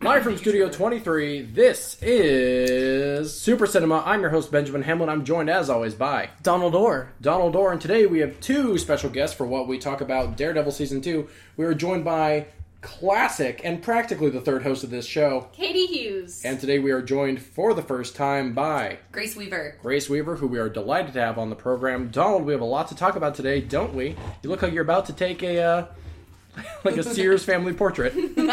Live from Studio 23, this is Super Cinema. I'm your host, Benjamin Hamlin. I'm joined, as always, by Donald Orr. And today we have two special guests for what we talk about Daredevil Season 2. We are joined by classic and practically the third host of this show, Katie Hughes. And today we are joined for the first time by Grace Weaver, who we are delighted to have on the program. Donald, we have a lot to talk about today, don't we? You look like you're about to take a Sears family portrait.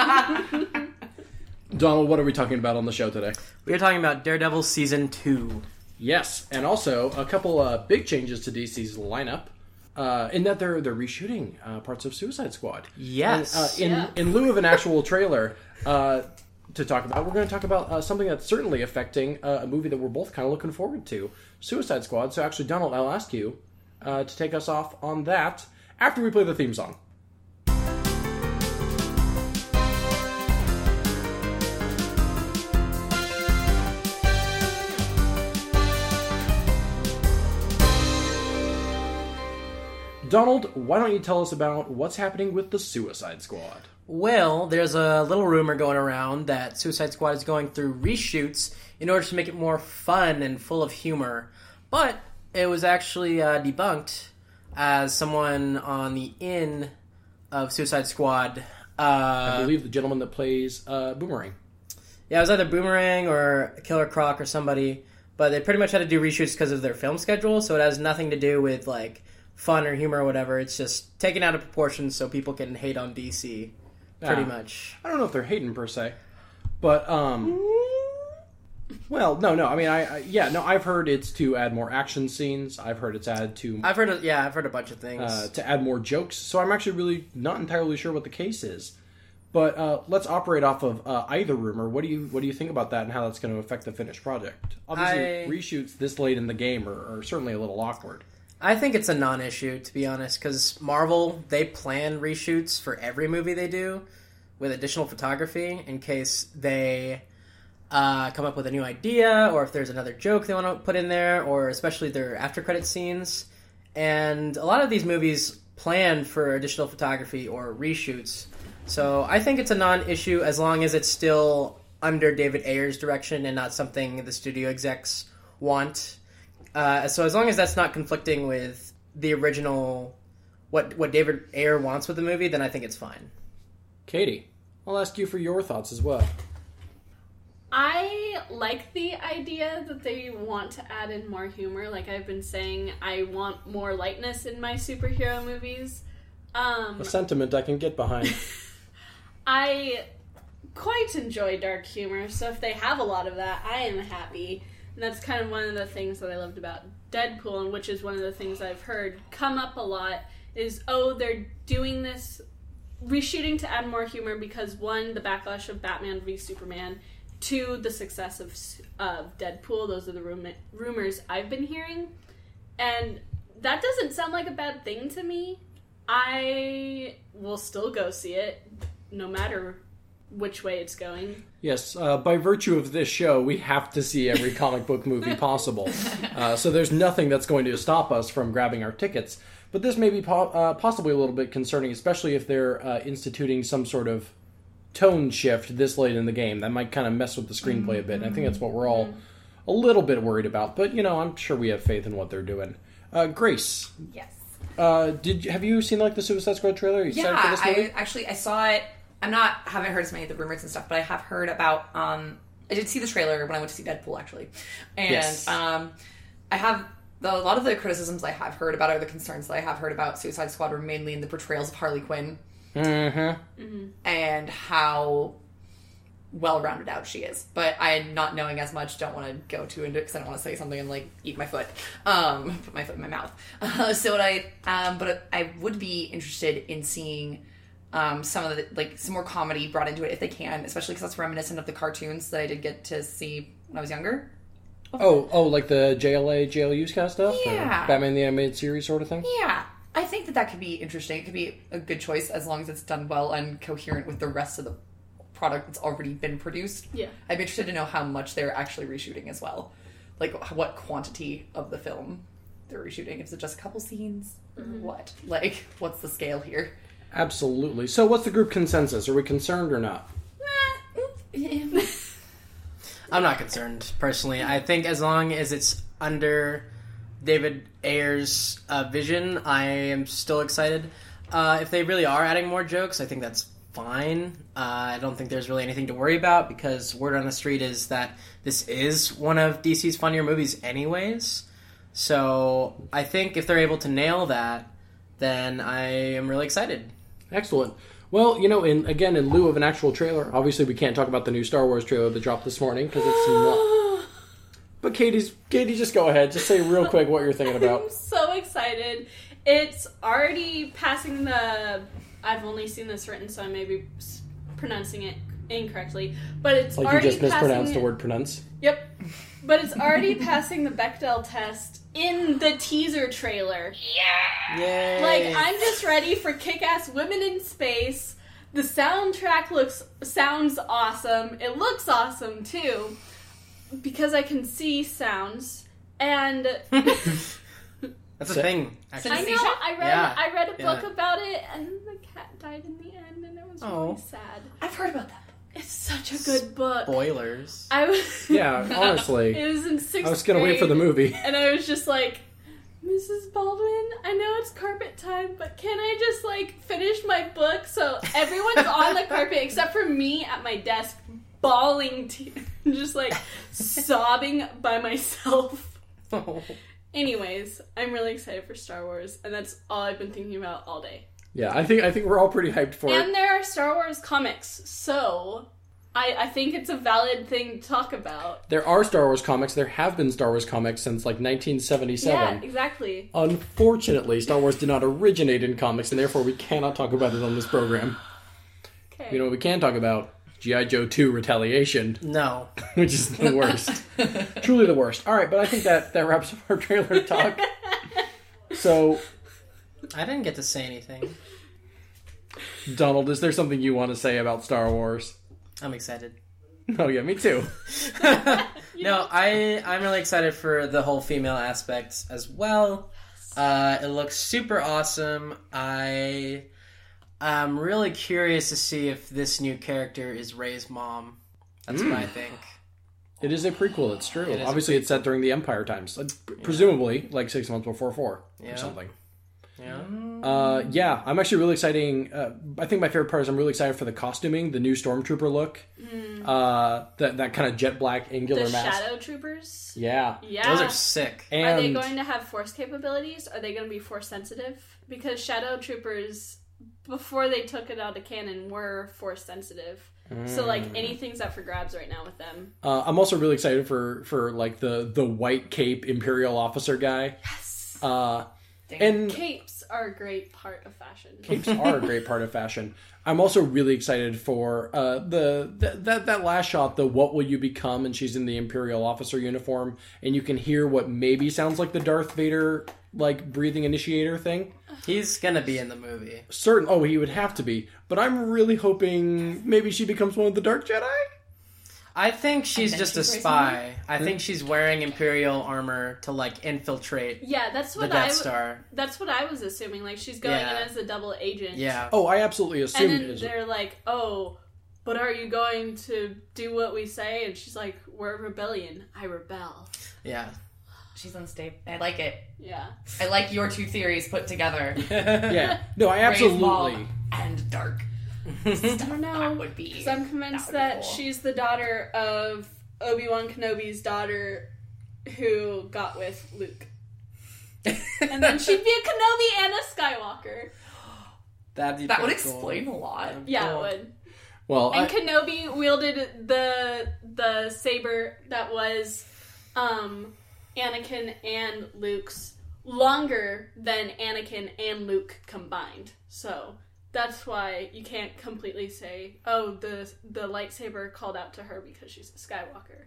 Donald, what are we talking about on the show today? We are talking about Daredevil Season 2. Yes, and also a couple big changes to DC's lineup, in that they're reshooting parts of Suicide Squad. Yes. And, in lieu of an actual trailer to talk about, we're going to talk about something that's certainly affecting a movie that we're both kind of looking forward to, Suicide Squad. So actually, Donald, I'll ask you to take us off on that after we play the theme song. Donald, why don't you tell us about what's happening with the Suicide Squad? Well, there's a little rumor going around that Suicide Squad is going through reshoots in order to make it more fun and full of humor. But it was actually debunked as someone on the in of Suicide Squad. I believe the gentleman that plays Boomerang. Yeah, it was either Boomerang or Killer Croc or somebody. But they pretty much had to do reshoots because of their film schedule, so it has nothing to do with, fun or humor or whatever. It's just taken out of proportion so people can hate on DC, pretty much. I don't know if they're hating per se, but well, no. I mean, I've heard it's to add more action scenes. I've heard it's added to. I've heard a bunch of things to add more jokes. So I'm actually really not entirely sure what the case is. But let's operate off of either rumor. What do you think about that and how that's going to affect the finished project? Obviously, reshoots this late in the game are certainly a little awkward. I think it's a non-issue, to be honest, because Marvel, they plan reshoots for every movie they do with additional photography in case they come up with a new idea or if there's another joke they want to put in there, or especially their after-credit scenes. And a lot of these movies plan for additional photography or reshoots. So I think it's a non-issue as long as it's still under David Ayer's direction and not something the studio execs want. So as long as that's not conflicting with the original, what David Ayer wants with the movie, then I think it's fine. Katie, I'll ask you for your thoughts as well. I like the idea that they want to add in more humor. Like I've been saying, I want more lightness in my superhero movies. A sentiment I can get behind. I quite enjoy dark humor, so if they have a lot of that, I am happy. And that's kind of one of the things that I loved about Deadpool, and which is one of the things I've heard come up a lot, is, they're doing this reshooting to add more humor because, one, the backlash of Batman v Superman, two, the success of Deadpool. Those are the rumors I've been hearing. And that doesn't sound like a bad thing to me. I will still go see it, no matter which way it's going. Yes, by virtue of this show, we have to see every comic book movie possible. So there's nothing that's going to stop us from grabbing our tickets. But this may be possibly a little bit concerning, especially if they're instituting some sort of tone shift this late in the game. That might kind of mess with the screenplay a bit, and I think that's what we're all a little bit worried about. But, I'm sure we have faith in what they're doing. Grace. Yes. Have you seen, the Suicide Squad trailer? Are you excited for this movie? I saw it. Haven't heard as many of the rumors and stuff, but I have heard about, I did see the trailer when I went to see Deadpool, actually. And, yes. I have, a lot of the criticisms I have heard about, or the concerns that I have heard about Suicide Squad were mainly in the portrayals of Harley Quinn. Mm-hmm. Mm-hmm. And how well-rounded out she is. But I, not knowing as much, don't want to go too into it, because I don't want to say something and, eat my foot. Put my foot in my mouth. But I would be interested in seeing some of the, some more comedy brought into it if they can, especially because that's reminiscent of the cartoons that I did get to see when I was younger. Like the JLA, JLU's kind of stuff? Yeah. Or Batman the Animated Series sort of thing? Yeah. I think that could be interesting. It could be a good choice as long as it's done well and coherent with the rest of the product that's already been produced. Yeah. I'd be interested to know how much they're actually reshooting as well. What quantity of the film they're reshooting. Is it just a couple scenes? Mm-hmm. What? What's the scale here? Absolutely. So what's the group consensus? Are we concerned or not? It I'm not concerned, personally. I think as long as it's under David Ayer's vision, I am still excited. If they really are adding more jokes, I think that's fine. I don't think there's really anything to worry about, because word on the street is that this is one of DC's funnier movies anyways. So I think if they're able to nail that, then I am really excited. Excellent. Well, in lieu of an actual trailer, obviously we can't talk about the new Star Wars trailer that dropped this morning because it's not. But Katie, just go ahead. Just say real quick what you're thinking about. I'm so excited. It's already passing the... I've only seen this written, so I may be pronouncing it incorrectly. But it's like already you just mispronounced the word pronounce? Yep. But it's already passing the Bechdel test in the teaser trailer. Yeah! Yay! Like, I'm just ready for kick-ass women in space. The soundtrack sounds awesome. It looks awesome, too. Because I can see sounds. And... That's a thing, actually. I know. I read a book Yeah. about it, and the cat died in the end, and it was really sad. I've heard about that. It's such a good book. Spoilers. I was... Yeah, honestly. It was in 6th grade. I was going to wait for the movie. And I was just like, Mrs. Baldwin, I know it's carpet time, but can I just, finish my book? So everyone's on the carpet except for me at my desk, bawling, just, sobbing by myself. Anyways, I'm really excited for Star Wars, and that's all I've been thinking about all day. Yeah, I think we're all pretty hyped for it. And there are Star Wars comics, so I think it's a valid thing to talk about. There are Star Wars comics. There have been Star Wars comics since 1977. Yeah, exactly. Unfortunately, Star Wars did not originate in comics, and therefore we cannot talk about it on this program. Okay. You know what we can talk about? G.I. Joe 2 Retaliation. No. Which is the worst. Truly the worst. All right, but I think that wraps up our trailer talk. So, I didn't get to say anything. Donald, is there something you want to say about Star Wars? I'm excited. Oh yeah, me too. No, I'm really excited for the whole female aspect as well. It looks super awesome. I'm really curious to see if this new character is Rey's mom. That's what I think. It is a prequel, it's true. It is Obviously, it's set during the Empire times. Presumably, 6 months before 4 or something. Yeah. I'm actually really excited. I think my favorite part is I'm really excited for the costuming, the new Stormtrooper look. That kind of jet black angular the mask. Shadow Troopers? Yeah. Yeah. Those are sick. And Are they going to have force capabilities? Are they going to be force sensitive? Because Shadow Troopers, before they took it out of canon, were force sensitive. So anything's up for grabs right now with them. I'm also really excited for the white cape Imperial officer guy. Yes. And Capes are a great part of fashion. capes are a great part of fashion. I'm also really excited for that last shot, the "What will you become?" and she's in the Imperial officer uniform, and you can hear what maybe sounds like the Darth Vader breathing initiator thing. He's gonna be in the movie. He would have to be. But I'm really hoping maybe she becomes one of the Dark Jedi. I think she's just a she's spy. I think she's wearing Imperial armor to infiltrate Yeah, that's the what Death Star. That's what I was assuming. She's going in as a double agent. Yeah. Oh, I absolutely And assumed then it. they're like, "Oh, but are you going to do what we say?" And she's like, "We're a rebellion. I rebel." Yeah. She's unstable. I like it. Yeah. I like your two theories put together. Yeah. No, I Brave absolutely. mom and dark. I don't know. That would be. Because I'm convinced that would that be cool. she's the daughter of Obi-Wan Kenobi's daughter who got with Luke. And then she'd be a Kenobi and a Skywalker. That'd be That would pretty cool. explain a lot. Yeah, Cool. it would. Well, And Kenobi wielded the saber that was Anakin and Luke's longer than Anakin and Luke combined. So that's why you can't completely say, "Oh, the lightsaber called out to her because she's a Skywalker."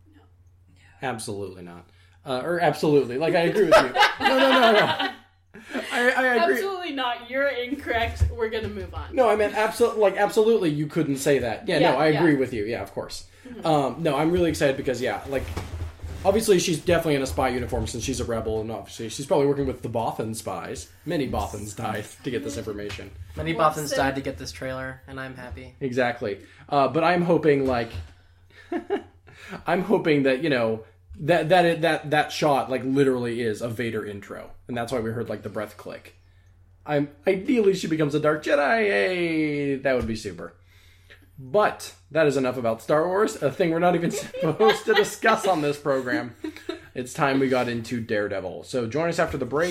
absolutely not. Or absolutely. I agree with you. No. I agree. Absolutely not. You're incorrect. We're gonna move on. No, I meant absolutely you couldn't say that. Yeah, Yeah, no, I agree yeah. with you. Yeah, of course. No, I'm really excited because, obviously she's definitely in a spy uniform since she's a rebel, and obviously she's probably working with the Bothan spies. Many Bothans died to get this information. Many Bothans died to get this trailer, and I'm happy. Exactly. But I'm hoping, I'm hoping that, that shot like literally is a Vader intro, and that's why we heard like the breath click. Ideally she becomes a Dark Jedi. Hey, that would be super. But that is enough about Star Wars, a thing we're not even supposed to discuss on this program. It's time we got into Daredevil. So join us after the break.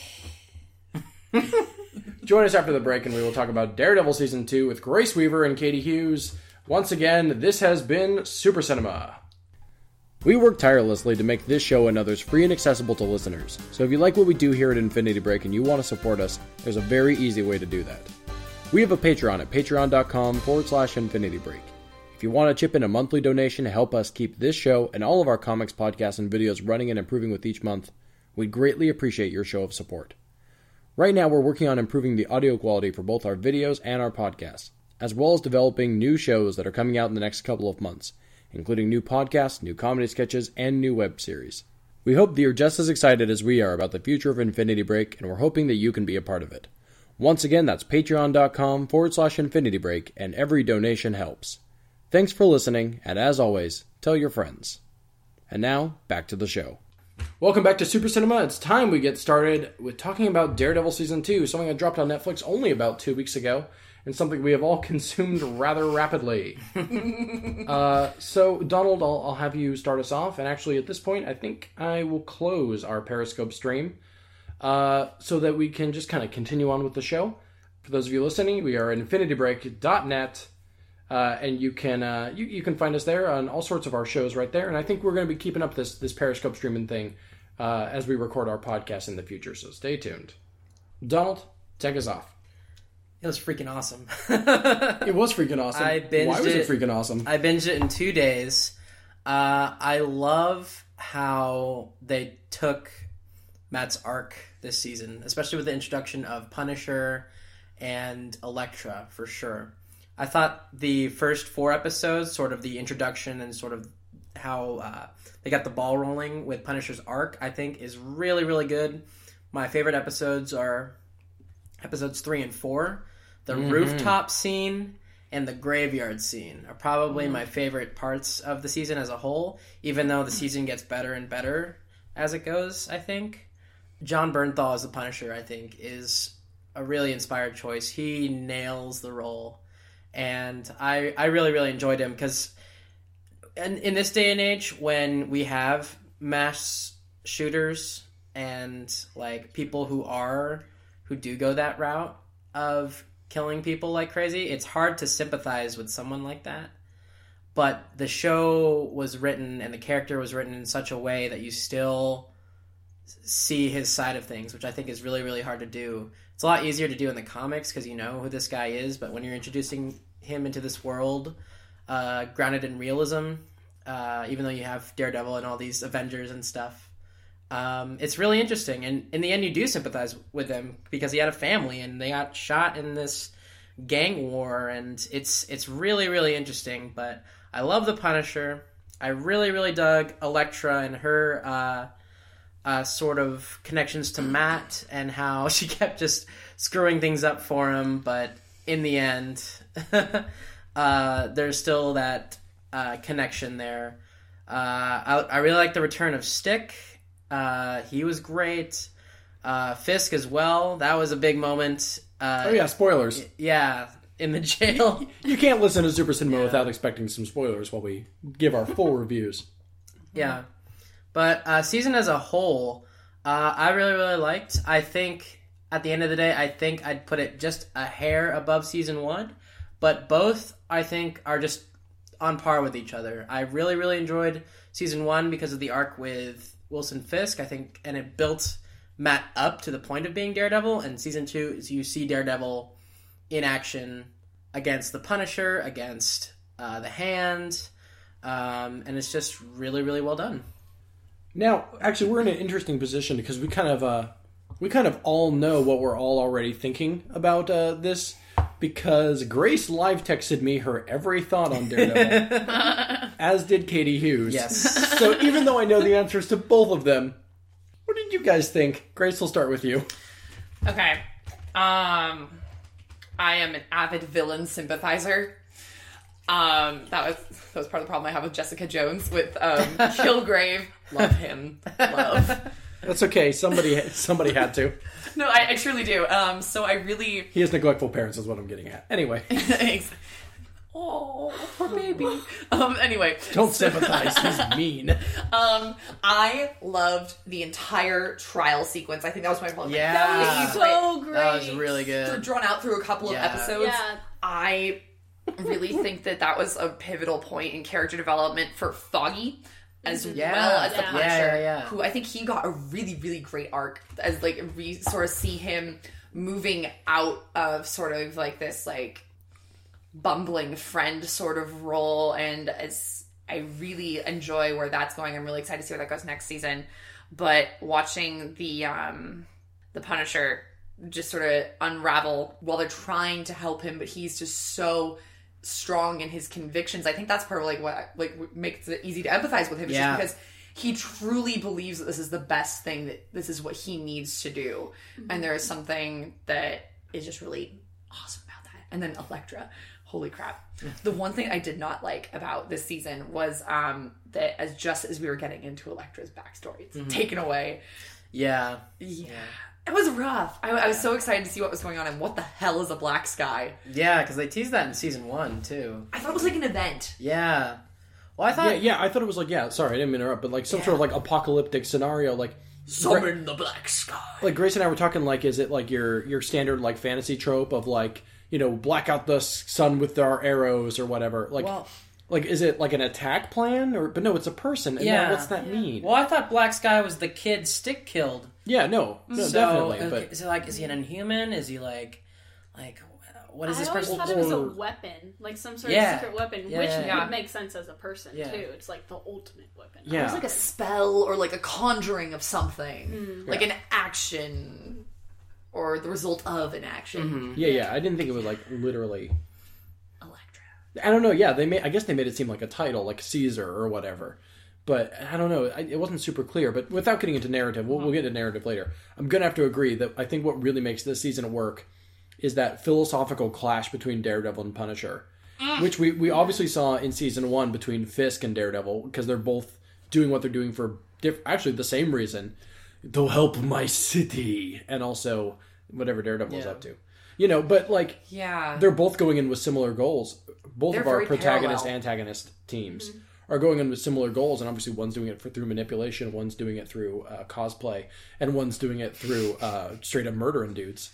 Join us after the break and we will talk about Daredevil Season 2 with Grace Weaver and Katie Hughes. Once again, this has been Super Cinema. We work tirelessly to make this show and others free and accessible to listeners. So if you like what we do here at Infinity Break and you want to support us, there's a very easy way to do that. We have a Patreon at patreon.com/Infinity Break. If you want to chip in a monthly donation to help us keep this show and all of our comics, podcasts, and videos running and improving with each month, we'd greatly appreciate your show of support. Right now, we're working on improving the audio quality for both our videos and our podcasts, as well as developing new shows that are coming out in the next couple of months, including new podcasts, new comedy sketches, and new web series. We hope that you're just as excited as we are about the future of Infinity Break, and we're hoping that you can be a part of it. Once again, that's patreon.com/Infinity Break, and every donation helps. Thanks for listening, and as always, tell your friends. And now, back to the show. Welcome back to Super Cinema. It's time we get started with talking about Daredevil Season 2, something that dropped on Netflix only about 2 weeks ago, and something we have all consumed rather rapidly. So, Donald, I'll have you start us off, and actually at this point, I think I will close our Periscope stream so that we can just kind of continue on with the show. For those of you listening, we are at infinitybreak.net, and you can find us there on all sorts of our shows right there, and I think we're going to be keeping up this Periscope streaming thing as we record our podcast in the future, so stay tuned. Donald, take us off. It was freaking awesome. It was freaking awesome. Why was it freaking awesome? I binged it in 2 days. I love how they took Matt's arc this season, especially with the introduction of Punisher and Elektra, for sure. I thought the first 4 episodes, sort of the introduction and sort of how they got the ball rolling with Punisher's arc, I think is really, really good. My favorite episodes are episodes 3 and 4. The rooftop scene and the graveyard scene are probably my favorite parts of the season as a whole, even though the season gets better and better as it goes, I think. Jon Bernthal as the Punisher, I think, is a really inspired choice. He nails the role. And I really, really enjoyed him because in this day and age when we have mass shooters and like people who do go that route of killing people like crazy, it's hard to sympathize with someone like that. But the show was written and the character was written in such a way that you still see his side of things, which I think is really, really hard to do. It's a lot easier to do in the comics because you know who this guy is, but when you're introducing him into this world, grounded in realism, even though you have Daredevil and all these Avengers and stuff, it's really interesting. And in the end, you do sympathize with him because he had a family and they got shot in this gang war, and it's really, really interesting. But I love the Punisher. I really, really dug Elektra and her sort of connections to Matt and how she kept just screwing things up for him, but in the end, there's still that connection there. I really like the return of Stick. He was great. Fisk as well. That was a big moment. Oh yeah, spoilers. Yeah, in the jail. You can't listen to Super Cinema without expecting some spoilers while we give our full reviews. Yeah. But season as a whole, I really, really liked. I think, at the end of the day, I think I'd put it just a hair above season 1. But both, I think, are just on par with each other. I really, really enjoyed season 1 because of the arc with Wilson Fisk, I think, and it built Matt up to the point of being Daredevil. And season 2 is you see Daredevil in action against the Punisher, against the Hand, and it's just really, really well done. Now, actually, we're in an interesting position because we kind of all know what we're all already thinking about this, because Grace live texted me her every thought on Daredevil, as did Katie Hughes. Yes. So even though I know the answers to both of them, what did you guys think? Grace, we'll start with you. Okay. I am an avid villain sympathizer. That was part of the problem I have with Jessica Jones with Kilgrave. Love him. Love. That's okay. Somebody had to. No, I truly do. So I really... He has neglectful parents is what I'm getting at. Anyway. Oh, poor baby. Anyway. Don't sympathize. He's mean. I loved the entire trial sequence. I think that was my problem. Yeah. That was so great. That was really good. Drawn out through a couple of episodes. Yeah. I really think that was a pivotal point in character development for Foggy. As well as the Punisher, who I think he got a really, really great arc as like we sort of see him moving out of sort of like this like bumbling friend sort of role, and as I really enjoy where that's going. I'm really excited to see where that goes next season. But watching the Punisher just sort of unravel while they're trying to help him, but he's just so strong in his convictions. I think that's part of like what makes it easy to empathize with him, is just because he truly believes that this is the best thing, that this is what he needs to do. And there is something that is just really awesome about that. And then Elektra, holy crap. The one thing I did not like about this season was that as we were getting into Elektra's backstory, it's taken away. Yeah. It was rough. I was so excited to see what was going on, and what the hell is a black sky? Yeah, because they teased that in season 1 too. I thought it was like an event. Yeah. Well, I thought... I thought it was like, sorry, I didn't interrupt, but like some sort of like apocalyptic scenario, like... Summon the black sky. Like Grace and I were talking, like, is it like your standard like fantasy trope of like, you know, black out the sun with our arrows or whatever? Like, like is it like an attack plan? But no, it's a person. And what's that mean? Well, I thought Black Sky was the kid Stick killed. Yeah, no, definitely. Okay, but is it like, is he an Inhuman? Is he like what is this person? I always thought it was a weapon, like some sort of secret weapon, which would make sense as a person too. It's like the ultimate weapon. Yeah, it was like a spell or like a conjuring of something, like an action or the result of an action. Yeah. I didn't think it was like literally Elektra. I don't know. Yeah, I guess they made it seem like a title, like Caesar or whatever. But I don't know. It wasn't super clear. But without getting into narrative, we'll get into narrative later. I'm going to have to agree that I think what really makes this season work is that philosophical clash between Daredevil and Punisher, which we obviously saw in season 1 between Fisk and Daredevil, because they're both doing what they're doing for actually the same reason. They'll help my city, and also whatever Daredevil is up to. You know, but like, they're both going in with similar goals. Both of our protagonist-antagonist teams are going in with similar goals, and obviously one's doing it through manipulation, one's doing it through cosplay, and one's doing it through straight up murdering dudes.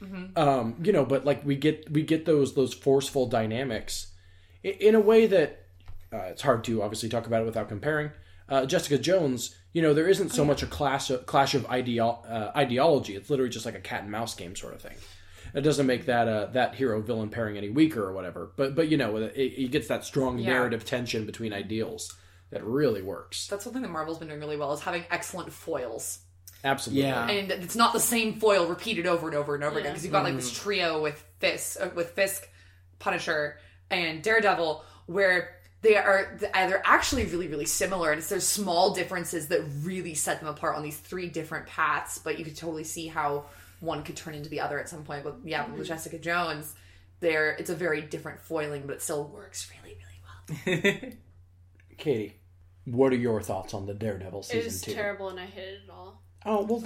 You know, but like we get those forceful dynamics in a way that it's hard to obviously talk about it without comparing. Jessica Jones, you know, there isn't so much a clash of ideology. It's literally just like a cat and mouse game sort of thing. It doesn't make that hero villain pairing any weaker or whatever. But you know, it gets that strong narrative tension between ideals that really works. That's something that Marvel's been doing really well, is having excellent foils. Absolutely. Yeah. And it's not the same foil repeated over and over and over again, because you've got like this trio with Fisk, Punisher, and Daredevil, where they're actually really, really similar, and there's small differences that really set them apart on these 3 different paths, but you could totally see how one could turn into the other at some point. But with Jessica Jones, it's a very different foiling, but it still works really, really well. Katie, what are your thoughts on the Daredevil season 2? It was terrible, and I hated it all. Oh, well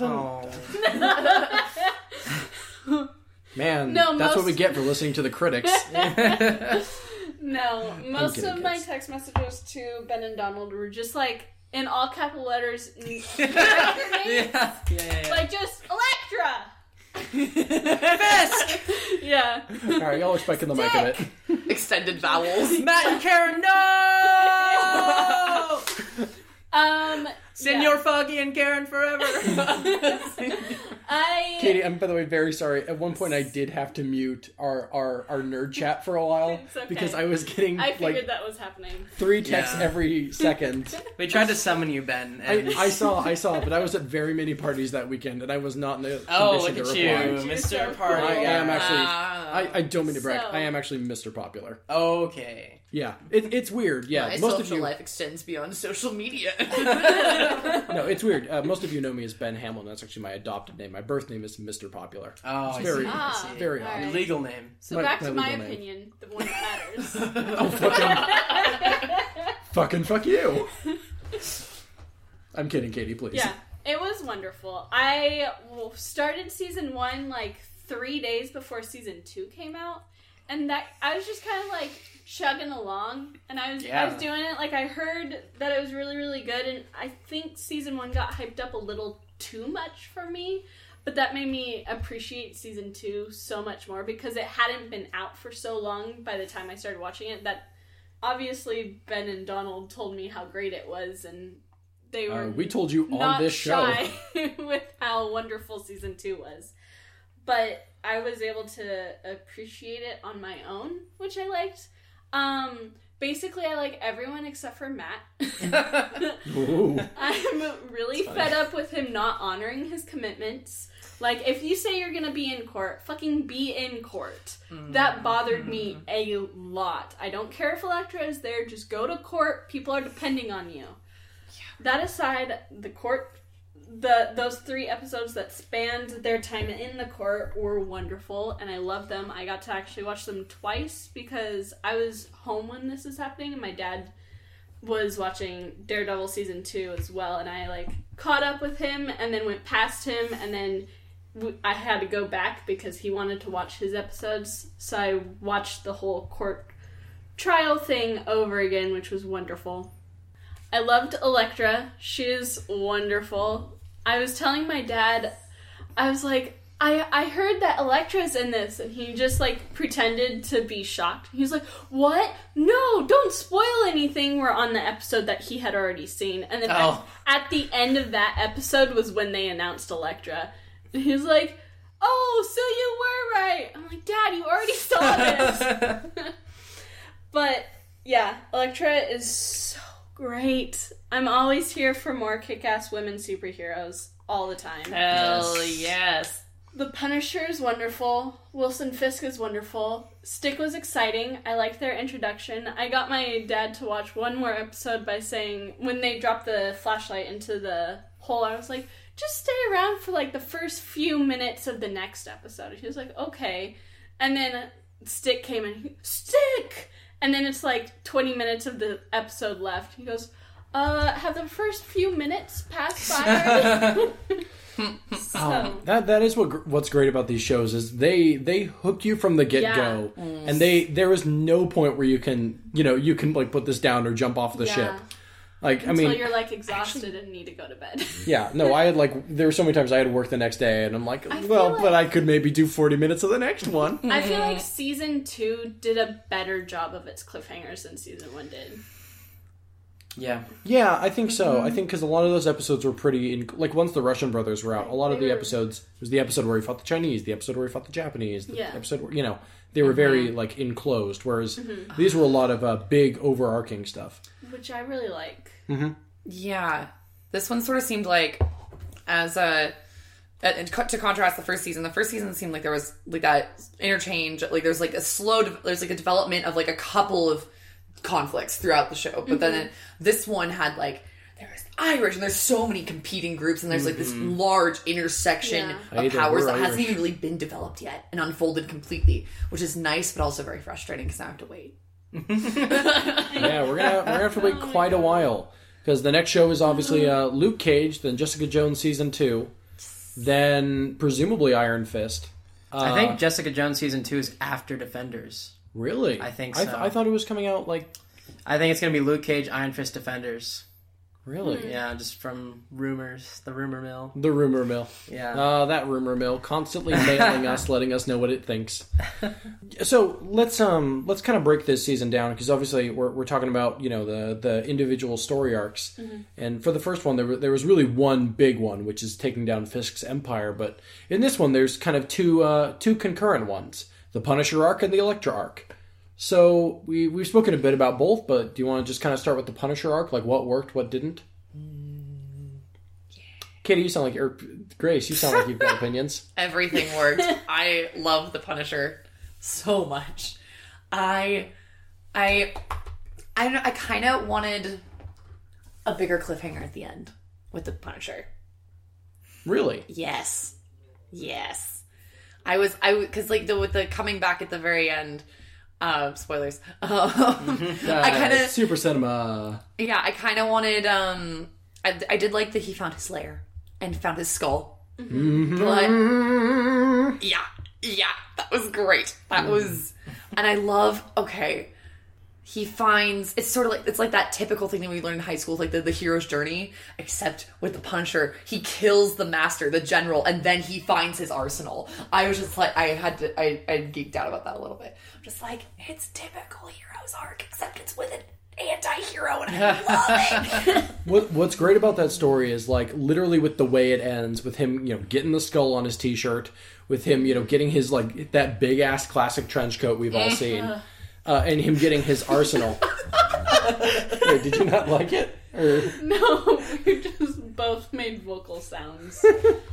then... Man, that's what we get for listening to the critics. No, most of my text messages to Ben and Donald were just like, in all capital letters, yeah. Like, just, Elektra! Fisk! Yeah. Alright, y'all expecting the mic of it. Extended vowels. Matt and Karen, no! Senor Foggy and Karen forever. Katie, I'm by the way very sorry. At one point, I did have to mute our nerd chat for a while because I was getting I figured that was happening. 3 texts every second. We tried to summon you, Ben. And... I saw, but I was at very many parties that weekend, and I was not in the condition to reply. You, Mr. Party. I am actually. I don't mean to brag. I am actually Mr. Popular. Okay. Yeah, it's weird. Yeah, My most social of you. life extends beyond social media. No, it's weird. Most of you know me as Ben Hamlin. That's actually my adopted name. My birth name is Mr. Popular. Oh, It's I very, see. Ah, very all odd. right. Legal name. So My- back my to my legal name. opinion, the one that matters. Oh, fucking fuck you. I'm kidding, Katie. Please. Yeah, it was wonderful. I started season 1 like 3 days before season 2 came out, and that I was just kind of like chugging along, and I was doing it. Like, I heard that it was really, really good, and I think season 1 got hyped up a little too much for me, but that made me appreciate season 2 so much more because it hadn't been out for so long by the time I started watching it that obviously Ben and Donald told me how great it was, and they were We told you on not this show. shy with how wonderful season 2 was. But I was able to appreciate it on my own, which I liked. Basically, I like everyone except for Matt. Ooh. I'm really fed up with him not honoring his commitments. Like, if you say you're gonna be in court, fucking be in court. That bothered me a lot. I don't care if Elektra is there, just go to court. People are depending on you. That aside, the court, those 3 episodes that spanned their time in the court were wonderful, and I loved them. I got to actually watch them twice because I was home when this was happening, and my dad was watching Daredevil season 2 as well, and I like caught up with him and then went past him, and then I had to go back because he wanted to watch his episodes, so I watched the whole court trial thing over again, which was wonderful. I loved Elektra. She is wonderful. I was telling my dad, I was like, I heard that Elektra's in this, and he just like pretended to be shocked. He was like, what? No, don't spoil anything. We're on the episode that he had already seen. And then at the end of that episode was when they announced Elektra. And he was like, oh, so you were right. I'm like, Dad, you already saw this. But yeah, Elektra is so great. I'm always here for more kick-ass women superheroes all the time. Hell yes. The Punisher is wonderful. Wilson Fisk is wonderful. Stick was exciting. I liked their introduction. I got my dad to watch one more episode by saying, when they dropped the flashlight into the hole, I was like, just stay around for like the first few minutes of the next episode. He was like, okay. And then Stick came in. Stick! And then it's like 20 minutes of the episode left. He goes, have the first few minutes passed by already? So, That is what's great about these shows is they hook you from the get-go, and there is no point where you can like put this down or jump off the ship. Like, until I mean, you're like exhausted and need to go to bed. yeah, no, I had like there were so many times I had to work the next day, and I'm like, but I could maybe do 40 minutes of the next one. I feel like season 2 did a better job of its cliffhangers than season 1 did. Yeah. Yeah, I think so. I think because a lot of those episodes were pretty like once the Russian brothers were out, a lot of the episodes it was the episode where he fought the Chinese, the episode where he fought the Japanese, the episode where they were very like enclosed, whereas these were a lot of big overarching stuff, which I really like. Yeah, this one sort of seemed like to contrast the first season seemed like there was like that interchange, like there's like there's like a development of like a couple of conflicts throughout the show, but then this one had like there's Irish and there's so many competing groups and there's like this large intersection of powers that hasn't even really been developed yet and unfolded completely, which is nice but also very frustrating because I have to wait. Yeah, we're gonna have to wait quite a while because the next show is obviously Luke Cage, then Jessica Jones season 2, then presumably Iron Fist. I think Jessica Jones season 2 is after Defenders. Really? I think so. I thought it was coming out like... I think it's going to be Luke Cage, Iron Fist, Defenders. Really? Yeah, just from rumors. The rumor mill. The rumor mill. Yeah. That rumor mill constantly mailing us, letting us know what it thinks. So let's kind of break this season down because obviously we're talking about the individual story arcs, and for the first one there was really one big one, which is taking down Fisk's empire. But in this one, there's kind of two concurrent ones: the Punisher arc and the Elektra arc. So we've spoken a bit about both, but do you want to just kind of start with the Punisher arc, like what worked, what didn't? Katie, you sound like Grace. You sound like you've got opinions. Everything worked. I love the Punisher so much. I I don't know. I kind of wanted a bigger cliffhanger at the end with the Punisher. Really? Yes. Because like with the coming back at the very end. Spoilers. I kind of super cinema. Yeah, I kind of wanted. I did like that he found his lair and found his skull. Mm-hmm. But yeah, that was great. That was, and I love. Okay, he finds it's sort of like it's like that typical thing that we learned in high school, like the hero's journey, except with the Punisher, he kills the master, the general, and then he finds his arsenal. I was just like, I geeked out about that a little bit. I'm just like, it's typical hero's arc, except it's with an anti-hero, and I love it. What's great about that story is like literally with the way it ends, with him, getting the skull on his t-shirt, with him, getting his like that big ass classic trench coat we've all seen, and him getting his arsenal. Wait, did you not like it? Or... No, we just both made vocal sounds.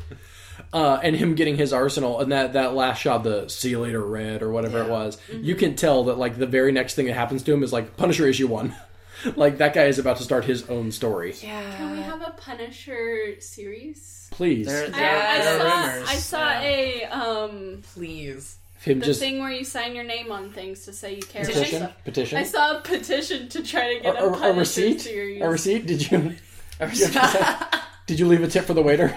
And him getting his arsenal, and that last shot, the "See you later, Red" or whatever it was, you can tell that like the very next thing that happens to him is like Punisher issue 1. Like that guy is about to start his own story. Yeah. Can we have a Punisher series? Please, There are rumors. I saw a Please. him the just thing where you sign your name on things to say you care about stuff. petition. I saw a petition to try to get a a Punisher receipt. series. A receipt? Did you leave a tip for the waiter?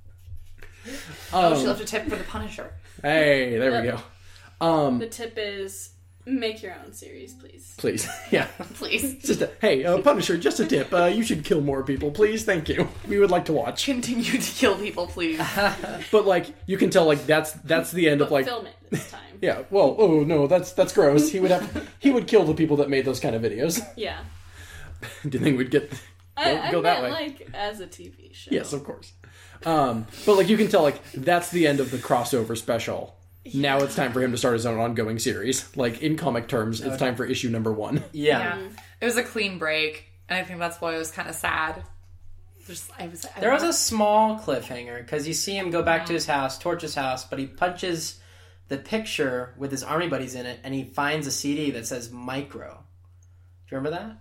She left a tip for the Punisher. Hey, there we go. The tip is make your own series, please. Please, yeah. Please. Just Punisher, just a tip. You should kill more people, please. Thank you. We would like to watch. Continue to kill people, please. But like, you can tell, like that's the end of like. Film it this time. Yeah. Well, oh no, that's gross. He would kill the people that made those kind of videos. Yeah. Do you think we'd get go that way? Like as a TV show. Yes, of course. But like you can tell, like that's the end of the crossover special. Yeah. Now it's time for him to start his own ongoing series. Like in comic terms, it's time for issue number 1. Yeah. It was a clean break, and I think that's why I was kind of sad. There was a small cliffhanger because you see him go back to his house, torch his house, but he punches the picture with his army buddies in it, and he finds a CD that says Micro. Do you remember that?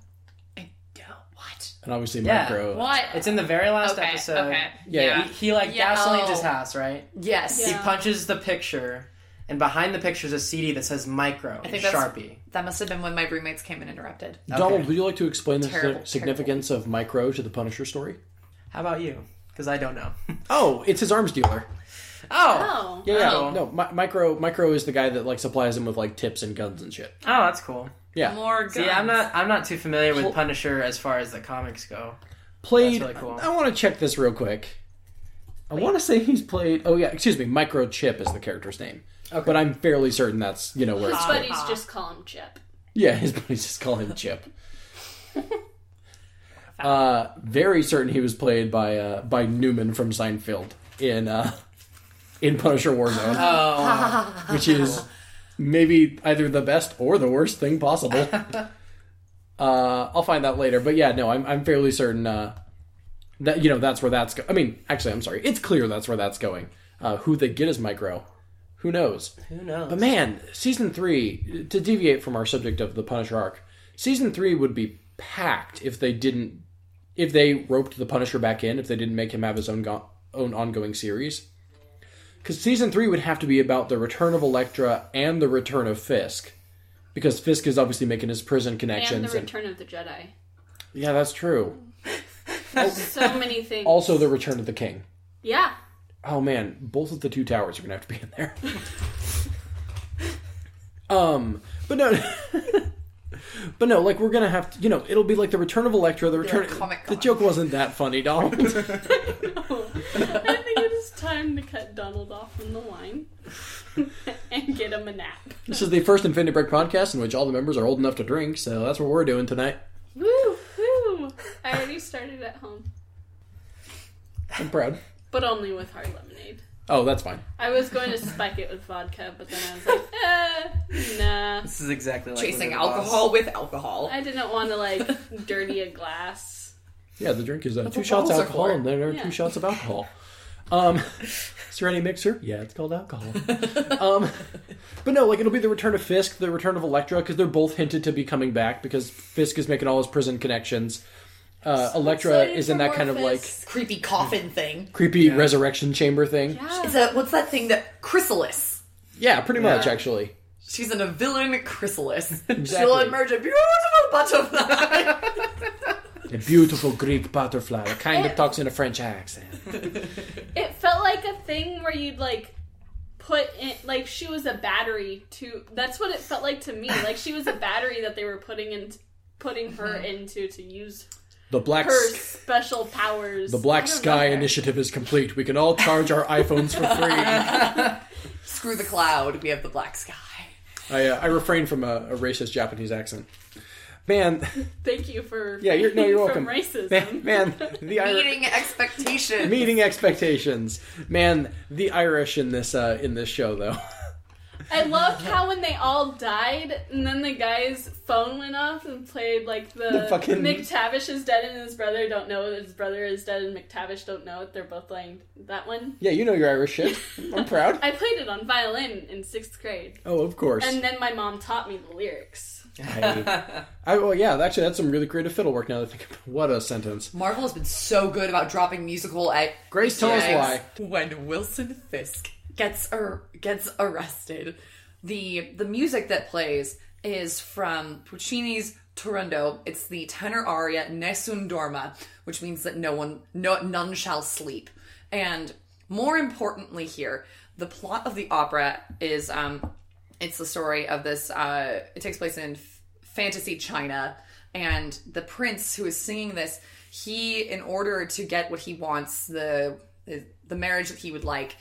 What? And obviously, Yeah. Micro. What? It's in the very last episode. Okay. Yeah. He gasolines his house, right? Yes. Yeah. He punches the picture, and behind the picture is a CD that says Micro in Sharpie. That must have been when my roommates came and interrupted. Donald, would you like to explain the Terrible, significance of Micro to the Punisher story? How about you? Because I don't know. Oh, it's his arms dealer. Oh. Yeah. Oh. No, Micro is the guy that like supplies him with like tips and guns and shit. Oh, that's cool. Yeah. More guns. See, I'm not too familiar with Punisher as far as the comics go. Played. That's really cool. I want to check this real quick. I want to say he's played. Oh yeah, excuse me. Microchip is the character's name. Okay. But I'm fairly certain that's where His it's buddies from. just call him Chip. Yeah, his buddies just call him Chip. Very certain he was played by Newman from Seinfeld in Punisher Warzone. Oh. Which is maybe either the best or the worst thing possible. I'll find that later, but yeah, no, I'm fairly certain that that's where that's going. I mean, actually, I'm sorry, it's clear that's where that's going. Who they get as Micro, who knows? Who knows? But man, season 3, to deviate from our subject of the Punisher arc, season 3 would be packed if they roped the Punisher back in, if they didn't make him have his own ongoing series. Because season 3 would have to be about the return of Elektra and the return of Fisk. Because Fisk is obviously making his prison connections. And the Return of the Jedi. Yeah, that's true. So many things. Also the Return of the King. Yeah. Oh man, both of the 2 towers are going to have to be in there. But no, like we're going to have to, it'll be like the Return of Elektra, the return... The joke wasn't that funny, Donald. No. I think it is time to cut Donald off from the line and get him a nap. This is the first Infinity Break podcast in which all the members are old enough to drink, so that's what we're doing tonight. Woo! Woo! I already started at home. I'm proud. But only with hard lemonade. Oh, that's fine. I was going to spike it with vodka, but then I was like, nah. This is exactly like Chasing alcohol with alcohol. I didn't want to, dirty a glass. Yeah, the drink is 2 what shots bottles are alcohol, for. and then there are Yeah. 2 shots of alcohol. Is there any mixer? Yeah, it's called alcohol. But no, like, it'll be the return of Fisk, the return of Elektra, because they're both hinted to be coming back, because Fisk is making all his prison connections. Elektra is in that kind of, like, creepy coffin thing. creepy resurrection chamber thing. Yeah. What's that thing that... Chrysalis. Yeah, pretty much, actually. She's in a villain chrysalis. Exactly. She'll emerge a beautiful butterfly. A beautiful Greek butterfly that kind of talks in a French accent. It felt like a thing where you'd, like, put in... Like, she was a battery to... That's what it felt like to me. Like, she was a battery that they were putting her into to use The Black her special powers. The Black Sky Initiative is complete. We can all charge our iPhones for free. Screw the cloud. We have the black sky. I refrain from a racist Japanese accent. Man, Thank you for you're welcome. from racism. Man, the Irish Meeting expectations. meeting expectations. Man, the Irish in this show though. I loved how when they all died, and then the guy's phone went off and played like the fucking- McTavish is dead and his brother don't know that his brother is dead and McTavish don't know it. They're both playing that one. Yeah, you know your Irish shit. I'm proud. I played it on violin in 6th grade, Oh, of course. and then my mom taught me the lyrics. Well, yeah, actually, that's some really creative fiddle work now that I think about it. What a sentence. Marvel has been so good about dropping musical at Grace, tell us why. When Wilson Fisk gets arrested, the music that plays is from Puccini's Turandot. It's the tenor aria Nessun Dorma, which means that none shall sleep. And more importantly here, the plot of the opera is it's the story of this it takes place in fantasy China, and the prince who is singing this, he, in order to get what he wants, the marriage that he would like,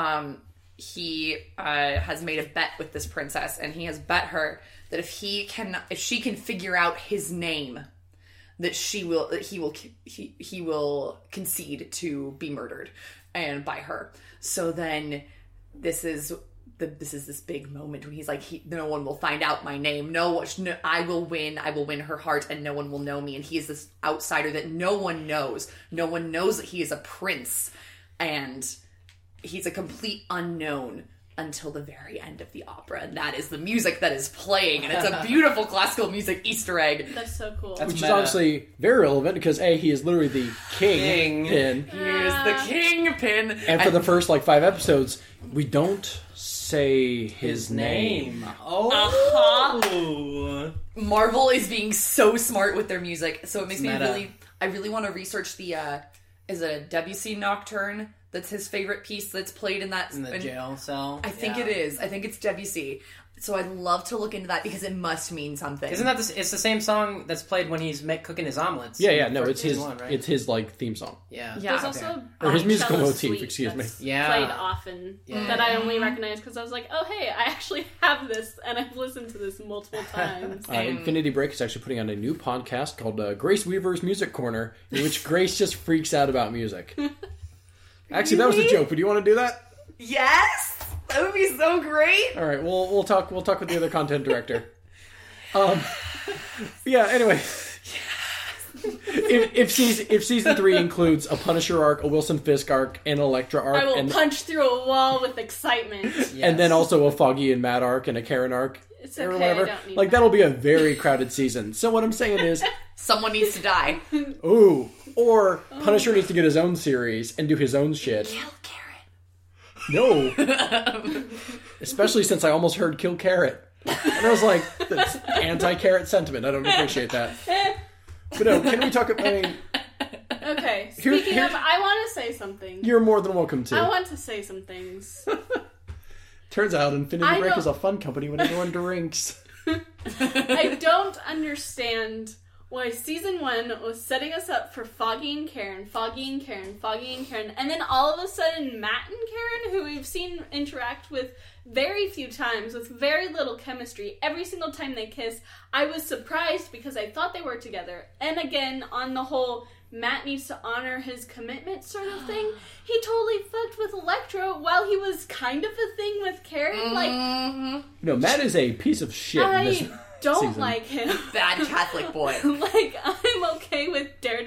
he has made a bet with this princess, and he has bet her that if she can figure out his name, that he will concede to be murdered and by her. So then this is this big moment when he's like, no one will find out my name. No, I will win her heart, and no one will know me. And he is this outsider that no one knows. No one knows that he is a prince, and he's a complete unknown until the very end of the opera. And that is the music that is playing, and it's a beautiful classical music Easter egg. That's so cool. Which is obviously very relevant because he is literally the kingpin. He is the kingpin. And for the first 5 episodes, we don't say his name. Marvel is being so smart with their music, so it makes me Meta. I really want to research the is it a Debussy Nocturne that's his favorite piece that's played in that In the jail cell. I think it is. I think it's Debussy. So I'd love to look into that because it must mean something. Isn't that it's the same song that's played when he's cooking his omelets? Yeah, no, it's First his one, right? it's his theme song. Yeah. There's also Or his musical Cello motif, Suite excuse me. that's Yeah. played often that I only recognize because I was like, oh hey, I actually have this and I've listened to this multiple times. Infinity Break is actually putting on a new podcast called Grace Weaver's Music Corner, in which Grace just freaks out about music. Actually, that was a joke. Would you want to do that? Yes! That would be so great! All right, we'll talk with the other content director. Yeah. Anyway, if season 3 includes a Punisher arc, a Wilson Fisk arc, an Elektra arc, I will and punch through a wall with excitement. and then also a Foggy and Matt arc and a Karen arc, It's or okay, whatever, I don't need that'll be a very crowded season. So what I'm saying is, Someone needs to die. ooh, or Punisher needs to get his own series and do his own shit. Kill Carrot. No. Especially since I almost heard Kill Carrot. And I was like, that's anti-carrot sentiment. I don't appreciate that. But no, can we talk about... Okay, Here- speaking of, I want to say something. You're more than welcome to. I want to say some things. Turns out Infinity I Break don't- is a fun company when everyone drinks. I don't understand why season 1 was setting us up for Foggy and Karen, and then all of a sudden Matt and Karen, who we've seen interact with very few times, with very little chemistry, every single time they kiss, I was surprised because I thought they were together. And again, on the whole, Matt needs to honor his commitment sort of thing, he totally fucked with Elektra while he was kind of a thing with Karen. No, Matt is a piece of shit in this I don't season. like him. Bad Catholic boy. Like, I'm okay with Daredevil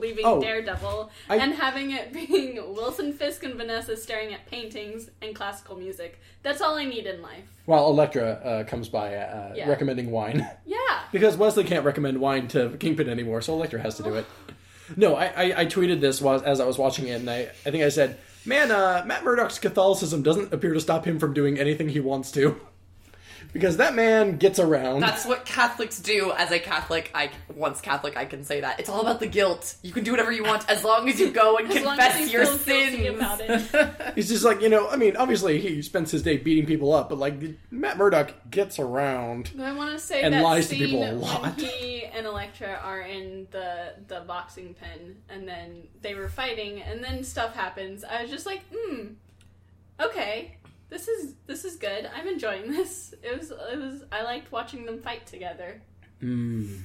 leaving Oh, Daredevil and having it being Wilson Fisk and Vanessa staring at paintings and classical music. That's all I need in life. While Elektra comes by recommending wine. Yeah. Because Wesley can't recommend wine to Kingpin anymore, so Elektra has to do it. No, I tweeted this as I was watching it, and I think I said, man, Matt Murdock's Catholicism doesn't appear to stop him from doing anything he wants to. Because that man gets around. That's what Catholics do. As a Catholic, once Catholic, I can say that. It's all about the guilt. You can do whatever you want as long as you go and confess your sins. About it. He's just like, obviously he spends his day beating people up, but like, Matt Murdock gets around. I want to say and that lies to scene people a lot. when he and Elektra are in the boxing pen, and then they were fighting, and then stuff happens. I was just like, okay. This is good. I'm enjoying this. It was. I liked watching them fight together. And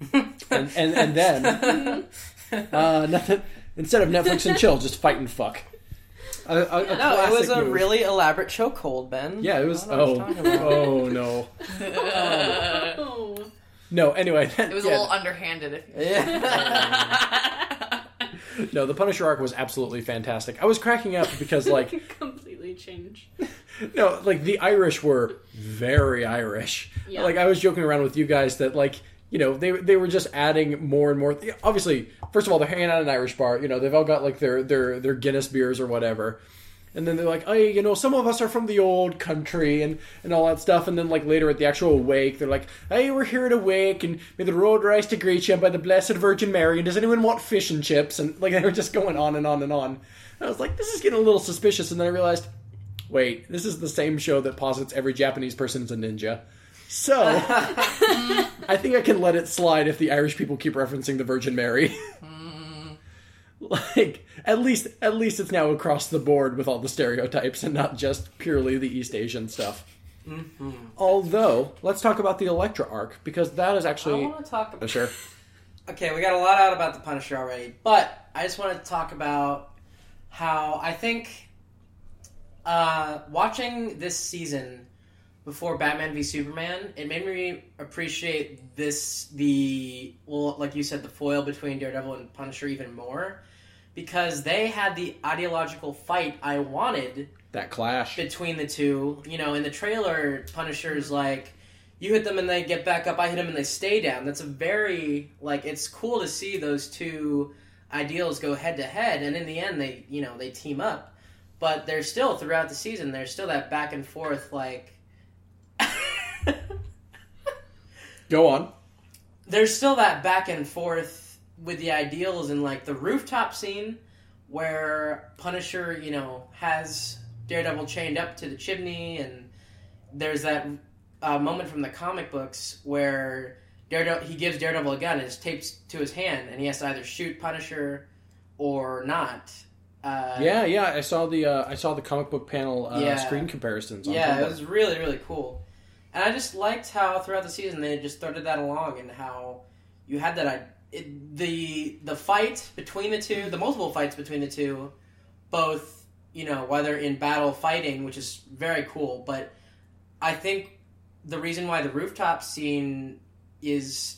then nothing. Instead of Netflix and chill, just fight and fuck. No, it was a really elaborate chokehold, Ben. Yeah, it was. Oh no. Oh. No. Anyway, it was a little underhanded. No, the Punisher arc was absolutely fantastic. I was cracking up because, like... completely changed. No, like, the Irish were very Irish. Yeah. Like, I was joking around with you guys that, like, they were just adding more and more... Obviously, first of all, they're hanging out at an Irish bar. They've all got, like, their Guinness beers or whatever. And then they're like, hey, some of us are from the old country and all that stuff. And then, like, later at the actual wake, they're like, hey, we're here at a wake, and may the road rise to greet you by the Blessed Virgin Mary, and does anyone want fish and chips? And, like, they were just going on and on and on. And I was like, this is getting a little suspicious. And then I realized, wait, this is the same show that posits every Japanese person is a ninja. So, I think I can let it slide if the Irish people keep referencing the Virgin Mary. Like, at least it's now across the board with all the stereotypes and not just purely the East Asian stuff. Mm-hmm. Although, let's talk about the Elektra arc, because that is actually... I want to talk about... Sure. Okay, we got a lot out about the Punisher already, but I just want to talk about how I think watching this season before Batman v Superman, it made me appreciate like you said, the foil between Daredevil and Punisher even more. Because they had the ideological fight I wanted. That clash. Between the two. In the trailer, Punisher's like, you hit them and they get back up, I hit them and they stay down. That's a very, it's cool to see those two ideals go head to head. And in the end, they team up. But there's still, throughout the season, there's still that back and forth, Go on. There's still that back and forth with the ideals in, the rooftop scene where Punisher, has Daredevil chained up to the chimney, and there's that moment from the comic books where he gives Daredevil a gun and it's taped to his hand, and he has to either shoot Punisher or not. I saw the comic book panel screen comparisons. On Tumblr. It was really, really cool. And I just liked how throughout the season they just threaded that along, and how you had that the fight between the two, the multiple fights between the two, both, whether in battle fighting, which is very cool, but I think the reason why the rooftop scene is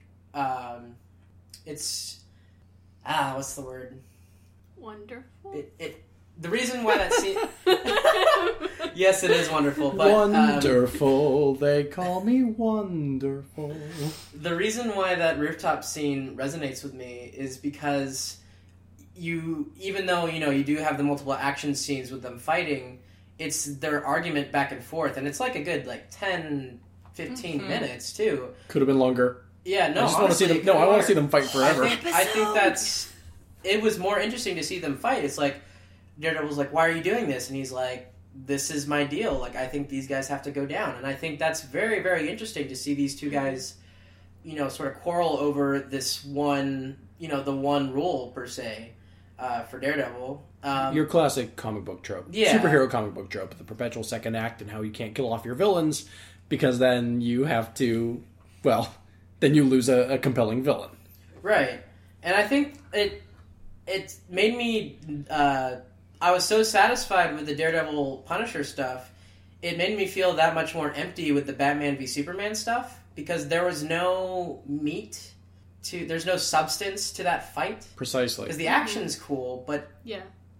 it's what's the word? Wonderful. The reason why that scene... Yes, it is wonderful, but... Wonderful, they call me wonderful. The reason why that rooftop scene resonates with me is because even though, you do have the multiple action scenes with them fighting, it's their argument back and forth, and it's like a good, 10, 15 minutes, too. Could have been longer. Yeah, no, I want to see them. No, I want to see them fight forever. I think that's... It was more interesting to see them fight. It's like, Daredevil's like, why are you doing this? And he's like, this is my deal. I think these guys have to go down. And I think that's very, very interesting to see these two guys, sort of quarrel over this one, the one rule, per se, for Daredevil. Your classic comic book trope. Yeah. Superhero comic book trope. The perpetual second act and how you can't kill off your villains because then you have to, then you lose a compelling villain. Right. And I think it made me... I was so satisfied with the Daredevil Punisher stuff, it made me feel that much more empty with the Batman v Superman stuff, because there was no meat there's no substance to that fight. Precisely. Because the action's cool, but Yeah.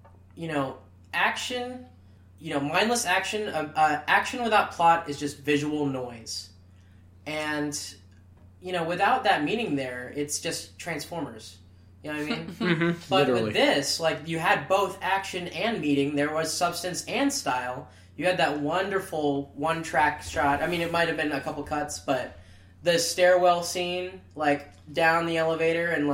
Action, mindless action. Action without plot is just visual noise, and without that meaning there, it's just Transformers. You know what I mean? Mm-hmm. But Literally. with this, you had both action and meaning. There was substance and style. You had that wonderful one-track shot. I mean, it might have been a couple cuts, but the stairwell scene, down the elevator, and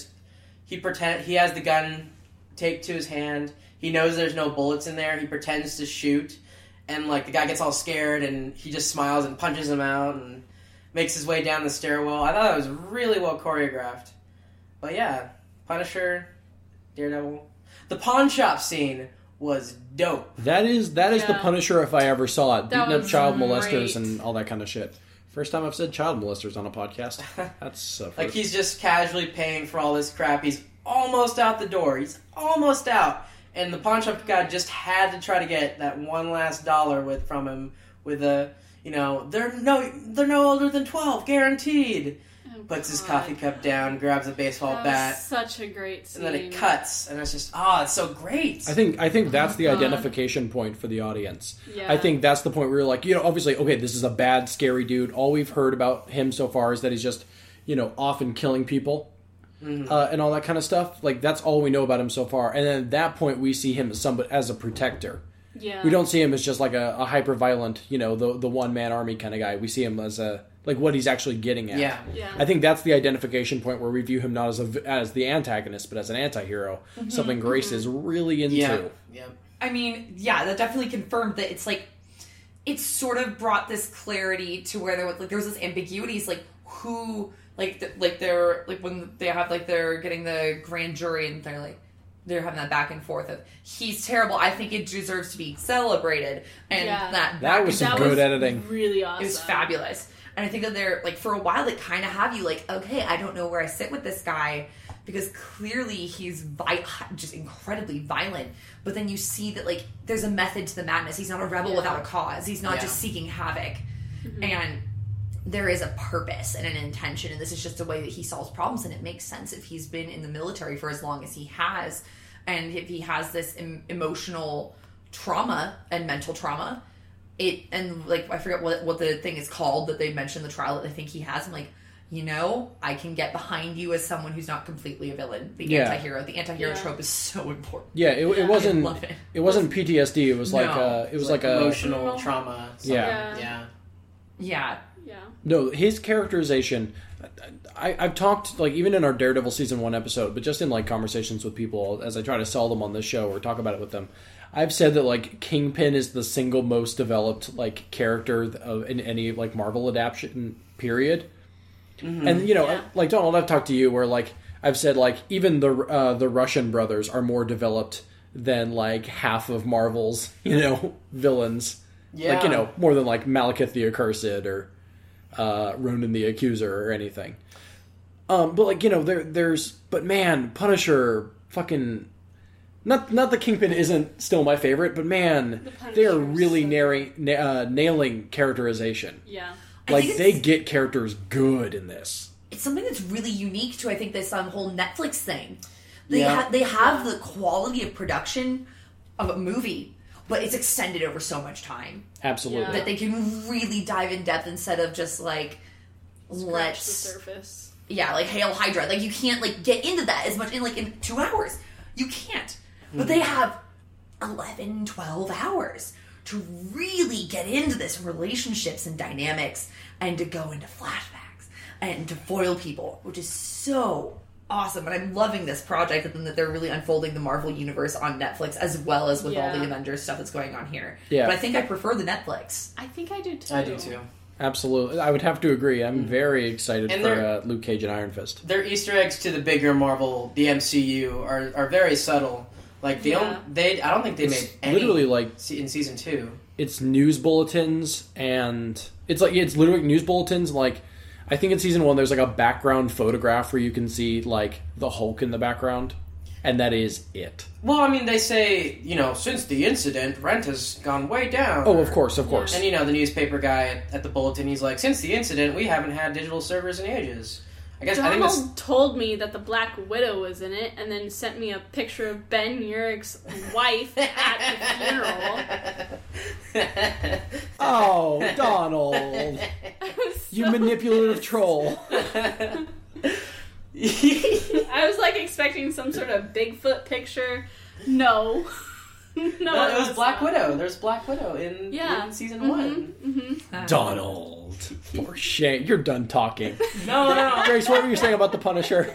he has the gun taped to his hand. He knows there's no bullets in there. He pretends to shoot, and the guy gets all scared, and he just smiles and punches him out, and makes his way down the stairwell. I thought that was really well choreographed. But yeah, Punisher, Daredevil, the pawn shop scene was dope. That is the Yeah. Punisher if I ever saw it. That Beating up was child great. molesters and all that kind of shit. First time I've said child molesters on a podcast. That's first. He's just casually paying for all this crap. He's almost out the door. He's almost out. And the pawn shop guy just had to try to get that one last dollar from him with they're no older than 12, guaranteed. Oh, Puts his God. coffee cup down, grabs a baseball That bat, was such a great scene. and then it cuts, and it's just it's so great. I think that's the God. identification point for the audience. Yeah. I think that's the point where you're like, obviously, okay, this is a bad, scary dude. All we've heard about him so far is that he's just, off and killing people. And all that kind of stuff. That's all we know about him so far. And then at that point, we see him as a protector. Yeah. We don't see him as just a hyper violent, the one man army kind of guy. We see him as what he's actually getting at. Yeah. Yeah. I think that's the identification point where we view him not as the antagonist, but as an anti-hero. Something Grace is really into. Yeah. I mean, yeah, that definitely confirmed that it's sort of brought this clarity to where there was this ambiguities, who, they're, when they have, they're getting the grand jury and they're having that back and forth of, he's terrible, I think it deserves to be celebrated. And Yeah. That was some good editing. Really awesome. It was fabulous. And I think that they're, for a while, they kind of have you, okay, I don't know where I sit with this guy, because clearly he's just incredibly violent. But then you see that, there's a method to the madness. He's not a rebel without a cause. He's not just seeking havoc. And there is a purpose and an intention, and this is just a way that he solves problems, and it makes sense if he's been in the military for as long as he has, and if he has this emotional trauma and mental trauma. I forget what the thing is called that they mentioned in the trial that I think he has. I'm I can get behind you as someone who's not completely a villain. The anti-hero. The anti-hero trope is so important. Yeah, it wasn't. I love it. It wasn't PTSD. It was it was like a emotional trauma. Yeah. Yeah. Yeah. No, his characterization. I've talked even in our Daredevil season 1 episode, but just in conversations with people as I try to sell them on this show or talk about it with them. I've said that Kingpin is the single most developed character in any Marvel adaptation period. Mm-hmm. And Donald, I've talked to you where I've said even the Russian brothers are more developed than half of Marvel's villains. Yeah. More than Malekith the Accursed or Ronan the Accuser or anything. But but man, Punisher fucking. Not the Kingpin isn't still my favorite, but man, they are really nailing characterization. Yeah. They get characters good in this. It's something that's really unique to, I think, this whole Netflix thing. They have the quality of production of a movie, but it's extended over so much time. Absolutely. Yeah. That they can really dive in depth instead of just Scratch the surface. Yeah, Hail Hydra. You can't get into that as much in 2 hours. You can't. But they have 11, 12 hours to really get into this relationships and dynamics and to go into flashbacks and to foil people, which is so awesome. And I'm loving this project that they're really unfolding the Marvel Universe on Netflix as well as with all the Avengers stuff that's going on here. Yeah. But I think I prefer the Netflix. I think I do too. I do too. Absolutely. I would have to agree. I'm very excited for Luke Cage and Iron Fist. Their Easter eggs to the bigger Marvel, the MCU, are very subtle. I don't think they made any literally in season 2. It's news bulletins and it's literally news bulletins. I think in season 1 there's a background photograph where you can see the Hulk in the background, and that is it. Well, I mean, they say since the incident, rent has gone way down. Oh, of course. And the newspaper guy at the bulletin, he's like, since the incident, we haven't had digital servers in ages. I think Donald told me that the Black Widow was in it, and then sent me a picture of Ben Urich's wife at the funeral. Oh, Donald. You manipulative troll. I was like expecting some sort of Bigfoot picture. No. No, it was Black Widow. There's Black Widow in season 1. Mm-hmm. Donald. For shame. You're done talking. No. Grace, what were you saying about the Punisher?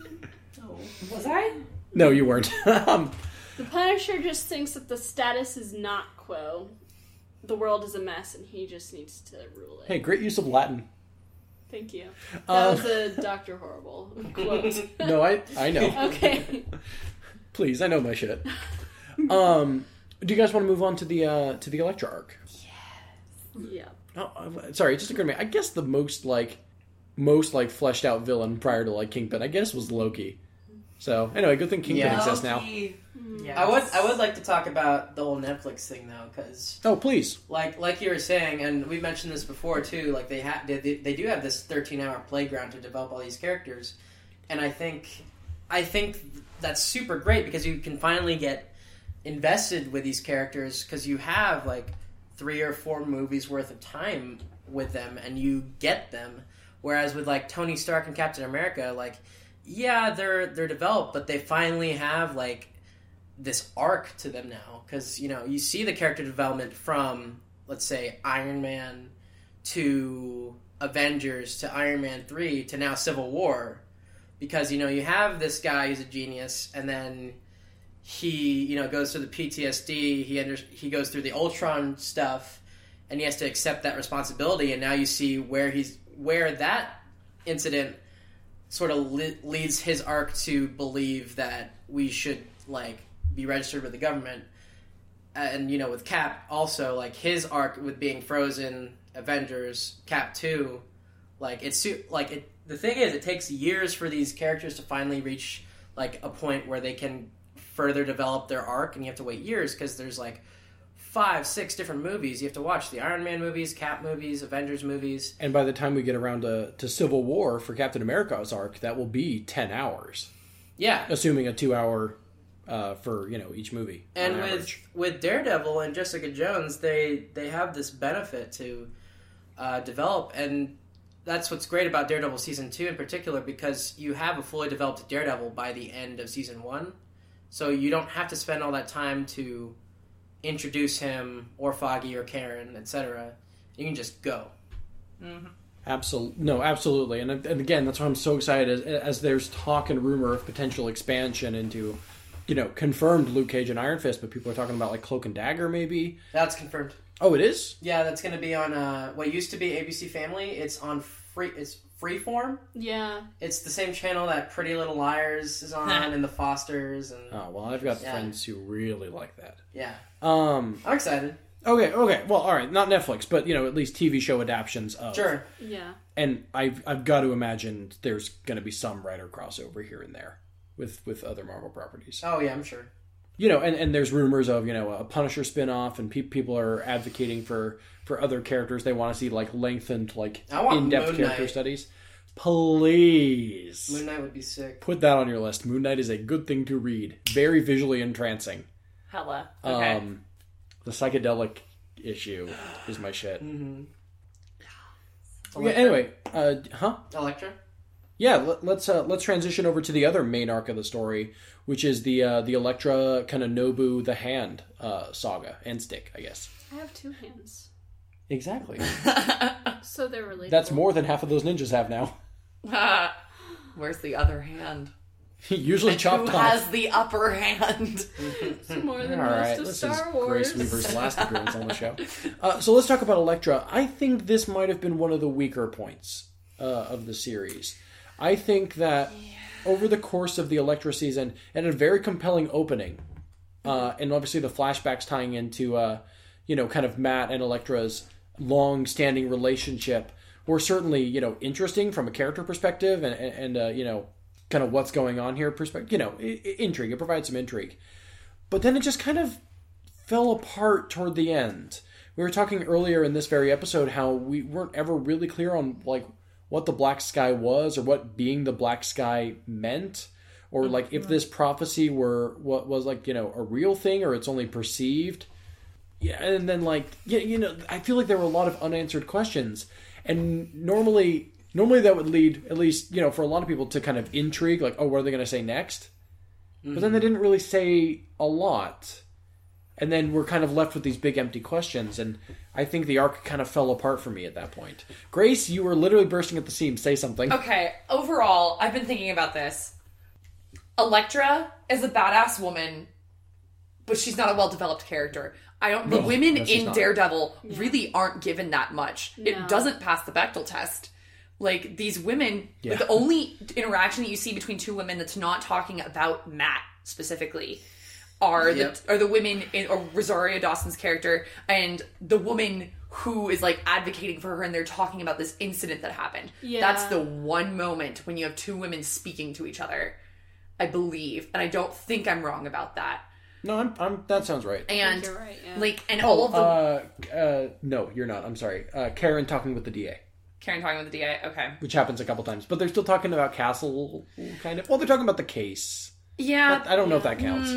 Was I? No, you weren't. The Punisher just thinks that the status is not quo. The world is a mess, and he just needs to rule it. Hey, great use of Latin. Thank you. That was a Dr. Horrible quote. No, I know. Okay. Please, I know my shit. Do you guys want to move on to the Elektra arc? Yeah. Oh, sorry, it just occurred to me. I guess the most fleshed out villain prior to like Kingpin, I guess, was Loki. So anyway, good thing Kingpin exists now. Yes. I would like to talk about the whole Netflix thing though, because Oh, please. like you were saying, and we mentioned this before too. Like they do have this 13-hour playground to develop all these characters, and I think that's super great because you can finally get invested with these characters because you have like 3 or 4 movies worth of time with them, and you get them. Whereas with like Tony Stark and Captain America, like yeah, they're developed, but they finally have like this arc to them now because you see the character development from, let's say, Iron Man to Avengers to Iron Man 3 to now Civil War, because you have this guy who's a genius, and then he goes through the PTSD, he goes through the Ultron stuff, and he has to accept that responsibility, and now you see where that incident sort of leads his arc to believe that we should like be registered with the government. And with Cap also, like his arc with being frozen, Avengers, Cap 2, like the thing is, it takes years for these characters to finally reach like a point where they can further develop their arc, and you have to wait years because there's like 5-6 different movies you have to watch: the Iron Man movies, Cap movies, Avengers movies. And by the time we get around to Civil War for Captain America's arc, that will be 10 hours. Yeah, assuming a 2-hour for each movie. And with Daredevil and Jessica Jones, they have this benefit to develop, and that's what's great about Daredevil season 2 in particular, because you have a fully developed Daredevil by the end of season 1, so you don't have to spend all that time to introduce him or Foggy or Karen, etc. You can just go. Mm-hmm. Absolutely. And again, that's why I'm so excited as there's talk and rumor of potential expansion into, confirmed Luke Cage and Iron Fist, but people are talking about like Cloak and Dagger maybe. That's confirmed. Oh, it is? Yeah, that's going to be on what used to be ABC Family. It's on Freeform. Yeah. It's the same channel that Pretty Little Liars is on and The Fosters. And oh, well, I've got friends who really like that. Yeah. I'm excited. Okay. Well, all right. Not Netflix, but, at least TV show adaptions of. Sure. Yeah. And I've got to imagine there's going to be some writer crossover here and there with other Marvel properties. Oh, yeah, I'm sure. And there's rumors of, a Punisher spinoff, and people are advocating for other characters they want to see, like, lengthened, like, in-depth character studies. Please. Moon Knight would be sick. Put that on your list. Moon Knight is a good thing to read. Very visually entrancing. Hella. Okay. The psychedelic issue is my shit. Mm-hmm. Yeah, anyway, Elektra? Yeah, let's transition over to the other main arc of the story, which is the Elektra kind of Nobu the Hand saga and stick, I guess. I have 2 hands. Exactly. So they're related. That's more than half of those ninjas have now. Where's the other hand? Usually chopped off. Who has the upper hand? It's more than all right, most of this Star is Wars. Grace Weaver's last appearance on the show. So let's talk about Elektra. I think this might have been one of the weaker points of the series. I think that over the course of the Elektra season, it had a very compelling opening. And obviously the flashbacks tying into, kind of Matt and Elektra's long-standing relationship were certainly, interesting from a character perspective and kind of what's going on here perspective. Intrigue. It provides some intrigue. But then it just kind of fell apart toward the end. We were talking earlier in this very episode how we weren't ever really clear on, like, what the Black Sky was or what being the Black Sky meant, or like if this prophecy were what was like, a real thing or it's only perceived. Yeah, and then like I feel like there were a lot of unanswered questions, and normally that would lead, at least for a lot of people, to kind of intrigue, like, oh, what are they going to say next? But then they didn't really say a lot. And then we're kind of left with these big empty questions, and I think the arc kind of fell apart for me at that point. Grace, you were literally bursting at the seams. Say something. Okay, overall, I've been thinking about this. Elektra is a badass woman, but she's not a well-developed character. The women in Daredevil really aren't given that much. No. It doesn't pass the Bechdel test. Like, these women, the only interaction that you see between two women that's not talking about Matt specifically are the women in Rosario Dawson's character and the woman who is like advocating for her, and they're talking about this incident that happened. Yeah. That's the one moment when you have two women speaking to each other, I believe, and I don't think I'm wrong about that. No, that sounds right. And you're right, yeah. like, and all of the no, you're not. I'm sorry. Karen talking with the DA. Karen talking with the DA. Okay, which happens a couple times, but they're still talking about Castle, kind of. Well, they're talking about the case. Yeah, but I don't know if that counts.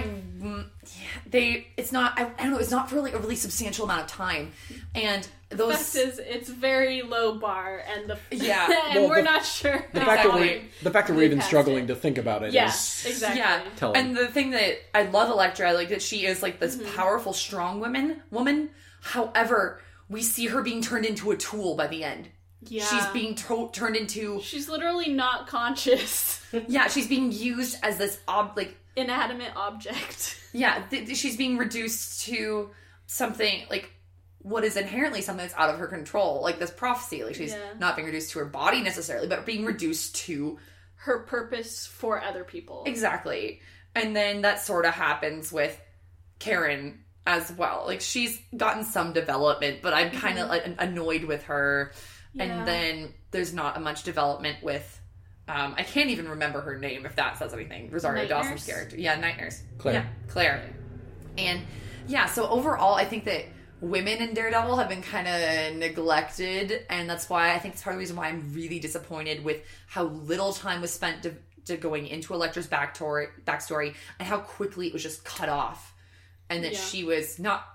It's not. I don't know. It's not for like a really substantial amount of time, and the fact is, it's very low bar, and and we're not sure. The fact that we're even struggling to think about it is exactly. Telling. And the thing that I love Elektra, like that she is like this powerful, strong woman. However, we see her being turned into a tool by the end. Yeah. She's being turned into... She's literally not conscious. Yeah, she's being used as this, inanimate object. Yeah, she's being reduced to something, like, what is inherently something that's out of her control. Like, this prophecy. Like, she's not being reduced to her body, necessarily, but being reduced to... her purpose for other people. Exactly. And then that sort of happens with Karen as well. Like, she's gotten some development, but I'm kind of annoyed with her. Yeah. And then there's not much development with, I can't even remember her name, if that says anything. Rosario Dawson's character. Yeah, Night Nurse. Claire. Yeah, Claire. And, yeah, so overall, I think that women in Daredevil have been kind of neglected, and that's why I think it's part of the reason why I'm really disappointed with how little time was spent to going into Elektra's backstory, and how quickly it was just cut off. And that she was not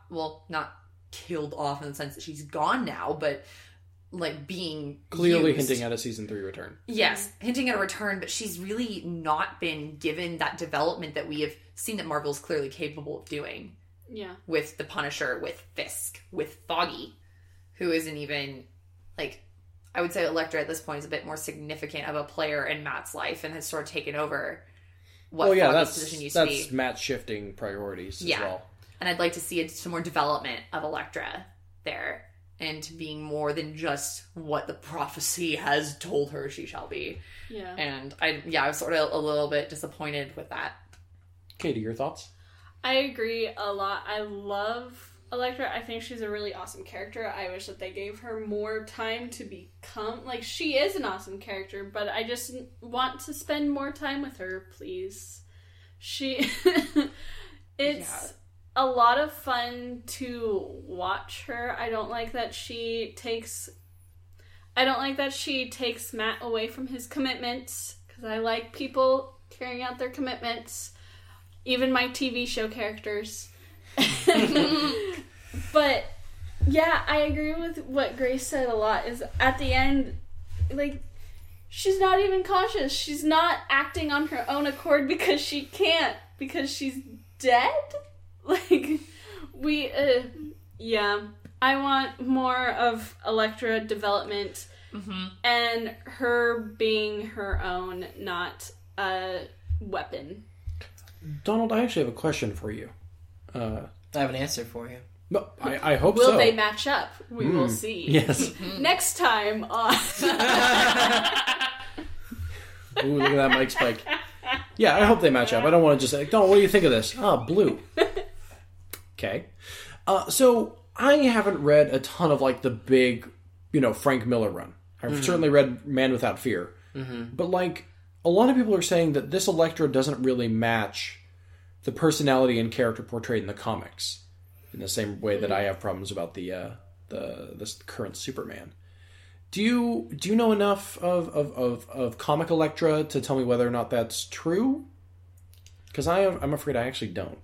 killed off in the sense that she's gone now, but... like being clearly used. Hinting at a season 3 return. Yes, hinting at a return, but she's really not been given that development that we have seen that Marvel's clearly capable of doing. Yeah. With the Punisher, with Fisk, with Foggy, who isn't even, like, I would say Elektra at this point is a bit more significant of a player in Matt's life and has sort of taken over what Foggy's position used to be. That's Matt shifting priorities as well. And I'd like to see some more development of Elektra there. And being more than just what the prophecy has told her she shall be. Yeah. And I was sort of a little bit disappointed with that. Katie, your thoughts? I agree a lot. I love Elektra. I think she's a really awesome character. I wish that they gave her more time to become... like, she is an awesome character, but I just want to spend more time with her, please. It's... a lot of fun to watch her. I don't like that she takes Matt away from his commitments, because I like people carrying out their commitments, even my TV show characters. But yeah, I agree with what Grace said a lot, is at the end, like, she's not even conscious. She's not acting on her own accord because she can't, because she's dead. Like, I want more of Elektra development, and her being her own, not a weapon. Donald, I actually have a question for you. I have an answer for you. No, I hope so. Will they match up? We will see. Yes. Next time on... Ooh, look at that mic spike. Yeah, I hope they match up. I don't want to just say, Donald, what do you think of this? Blue. Okay. So I haven't read a ton of like the big, Frank Miller run. I've certainly read Man Without Fear. But like a lot of people are saying that this Elektra doesn't really match the personality and character portrayed in the comics, in the same way that I have problems about the current Superman. Do you know enough of comic Elektra to tell me whether or not that's true? Because I'm afraid I actually don't.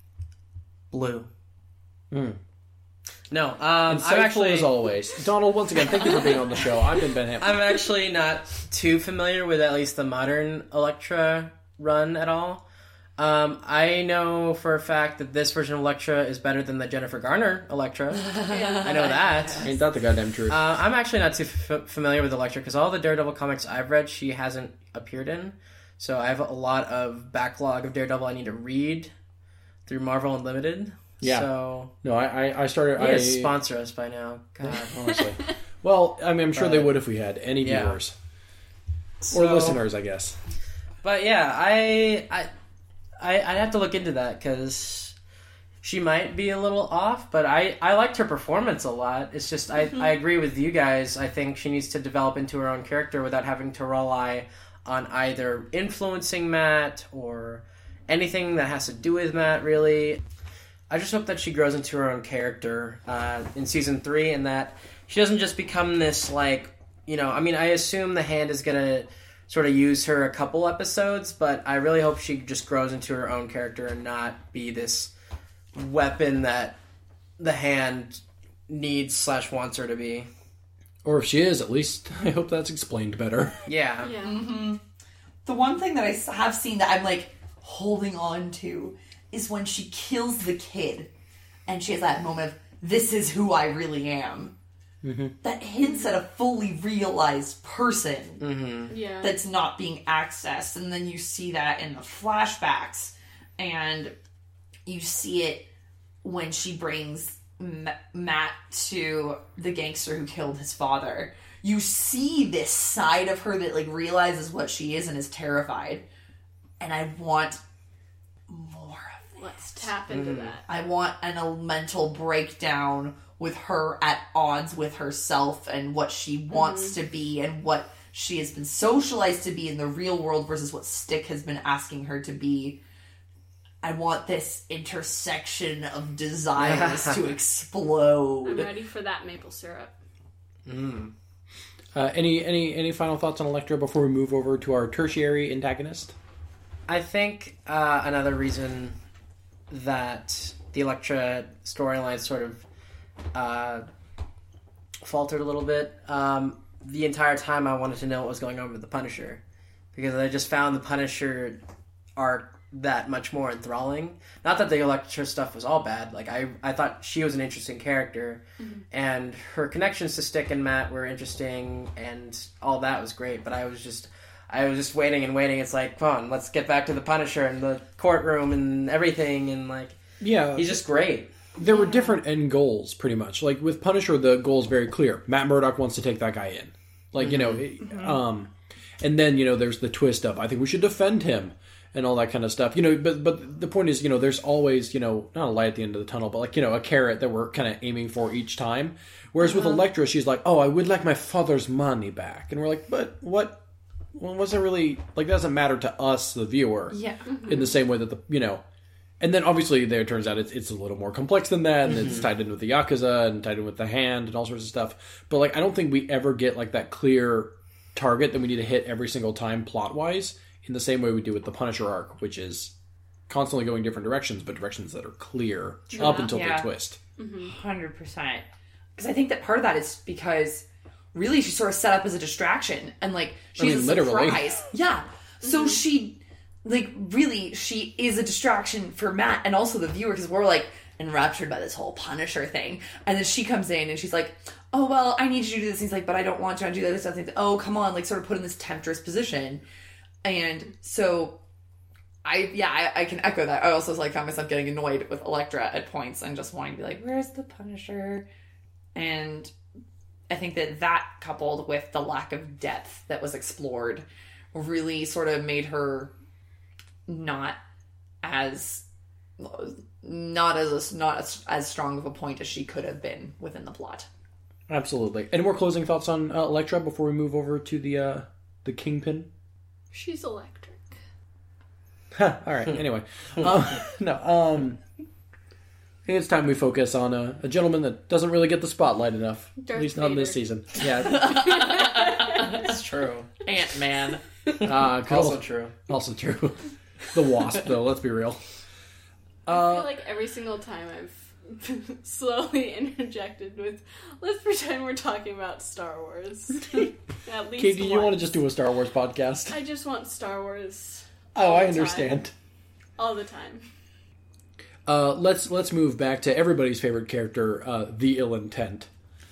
Blue. Mm. No, I'm Insightful actually as always. Donald, once again, thank you for being on the show. I've been Ben Hampton. I'm actually not too familiar with at least the modern Elektra run at all. I know for a fact that this version of Elektra is better than the Jennifer Garner Elektra. I know that. Ain't that the goddamn truth? I'm actually not too familiar with Elektra because all the Daredevil comics I've read, she hasn't appeared in. So I have a lot of backlog of Daredevil I need to read through Marvel Unlimited. Yeah. So No, I started. they sponsor us by now. God. Honestly. Well, I mean, I'm sure they would if we had any Yeah. viewers or So- listeners, I guess. But yeah, I'd have to look into that because she might be a little off, but I liked her performance a lot. It's just, I agree with you guys. I think she needs to develop into her own character without having to rely on either influencing Matt or anything that has to do with Matt, really. I just hope that she grows into her own character in Season 3 and that she doesn't just become this, like, you know, I mean, I assume the Hand is going to sort of use her a couple episodes, but I really hope she just grows into her own character and not be this weapon that the Hand needs / wants her to be. Or if she is, at least I hope that's explained better. Yeah. Yeah. The one thing that I have seen that I'm like holding on to is when she kills the kid and she has that moment of, this is who I really am. Mm-hmm. That hints at a fully realized person Yeah. that's not being accessed. And then you see that in the flashbacks. And you see it when she brings Matt to the gangster who killed his father. You see this side of her that like realizes what she is and is terrified. And I want more of it. Let's tap into that. I want an mental breakdown with her at odds with herself and what she wants to be and what she has been socialized to be in the real world versus what Stick has been asking her to be. I want this intersection of desires to explode. I'm ready for that maple syrup. Any final thoughts on Elektra before we move over to our tertiary antagonist? I think another reason that the Elektra storyline sort of faltered a little bit, the entire time I wanted to know what was going on with the Punisher. Because I just found the Punisher arc that much more enthralling. Not that the Elektra stuff was all bad. Like I thought she was an interesting character, and her connections to Stick and Matt were interesting, and all that was great. But I was just waiting and waiting. It's like, come on, let's get back to the Punisher and the courtroom and everything, and like, Yeah. he's just great. There were different end goals, pretty much. Like, with Punisher, the goal is very clear. Matt Murdock wants to take that guy in. Like, you know, and then, you know, there's the twist of, I think we should defend him, and all that kind of stuff. You know, but the point is, you know, there's always, you know, not a light at the end of the tunnel, but, like, you know, a carrot that we're kind of aiming for each time. Whereas with Elektra, she's like, oh, I would like my father's money back. And we're like, but what? Well, wasn't really, like, that doesn't matter to us, the viewer. Yeah. In the same way that you know, and then obviously there turns out it's a little more complex than that, and it's tied in with the Yakuza and tied in with the Hand and all sorts of stuff. But like, I don't think we ever get like that clear target that we need to hit every single time plot wise in the same way we do with the Punisher arc, which is constantly going different directions, but directions that are clear up until they twist. 100%. Because I think that part of that is because really she's sort of set up as a distraction. And like, she's a literally. surprise. Yeah. So she, like, really, she is a distraction for Matt and also the viewer because we're like enraptured by this whole Punisher thing. And then she comes in and she's like, oh, well, I need you to do this. And he's like, but I don't want you to do this. And I think, oh, come on, like, sort of put in this temptress position. And so I can echo that. I also like found myself getting annoyed with Elektra at points and just wanting to be like, where's the Punisher? And I think that coupled with the lack of depth that was explored really sort of made her not as strong of a point as she could have been within the plot. Absolutely. Any more closing thoughts on Elektra before we move over to the Kingpin? She's electric. All right. Anyway, think it's time we focus on a gentleman that doesn't really get the spotlight enough. Darth At least not in this Vader. season. Yeah. It's true. Ant-Man. Cool. Also true. Also true. The Wasp, though, let's be real. I feel like every single time I've slowly interjected with, let's pretend we're talking about Star Wars. At least Katie, you want to once. just do a Star Wars podcast? I just want Star Wars Oh, all I the time. understand. all the time. Let's move back to everybody's favorite character, the Ill Intent.